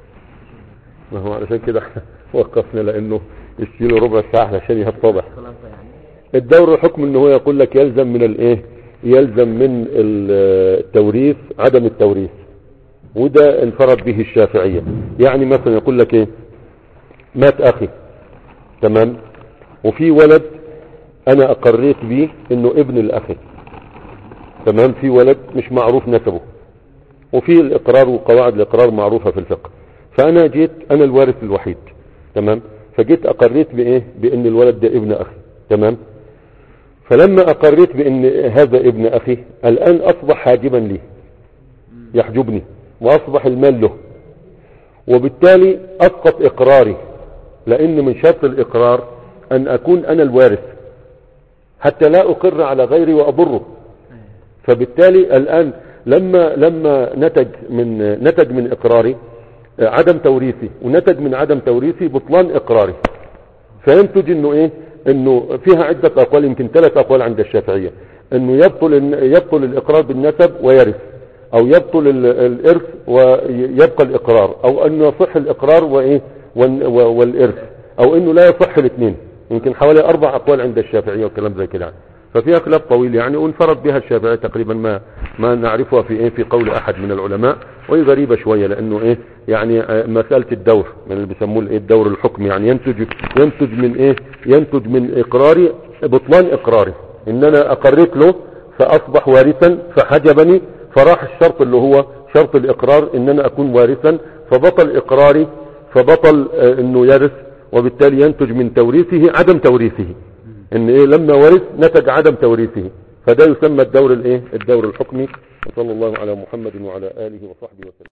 A: ما هو علشان كده وقفنا لانه يشيله ربع ساعة علشان يتضح. الدور الحكمي انه هو يقول لك يلزم من يلزم من التوريث عدم التوريث، وده انفرد به الشافعية. يعني مثلا يقول لك مات اخي، تمام، وفي ولد انا اقريت به انه ابن الاخي، تمام، في ولد مش معروف نسبه، وفي الاقرار وقواعد الاقرار معروفة في الفقه، فانا جيت انا الوارث الوحيد، تمام، فجيت اقريت بان الولد ده ابن اخي، تمام. فلما اقريت بان هذا ابن اخي الان اصبح حاجبا لي، يحجبني، واصبح المال له، وبالتالي اسقط اقراري، لان من شرط الاقرار ان اكون انا الوارث حتى لا اقر على غيري واضره. فبالتالي الان لما نتج من اقراري عدم توريثي، ونتج من عدم توريثي بطلان اقراري، فينتج انه فيها عدة اقوال، يمكن 3 اقوال عند الشافعية، انه يبطل الاقرار بالنسب ويرث، او يبطل الارث ويبقى الاقرار، او انه يصح الاقرار والارث، او انه لا يصح الاثنين. يمكن حوالي 4 اقوال عند الشافعية وكلام زي كده، ففيها خلاف طويل يعني، وانفرد بها الشافعية تقريبا ما نعرفها في قول احد من العلماء، وهي غريبة شوية، لانه يعني مسألة الدور من اللي بيسموه الدور الحكمي، يعني ينتج من اقراري بطلان اقراري، ان انا اقريت له فاصبح وارثا فحجبني، فراح الشرط اللي هو شرط الاقرار ان انا اكون وارثا، فبطل اقراري، فبطل انه يرث، وبالتالي ينتج من توريثه عدم توريثه، ان لما ورث نتج عدم توريثه، فده يسمى الدور الدور الحكمي. وصلى الله على محمد وعلى آله وصحبه وسلم.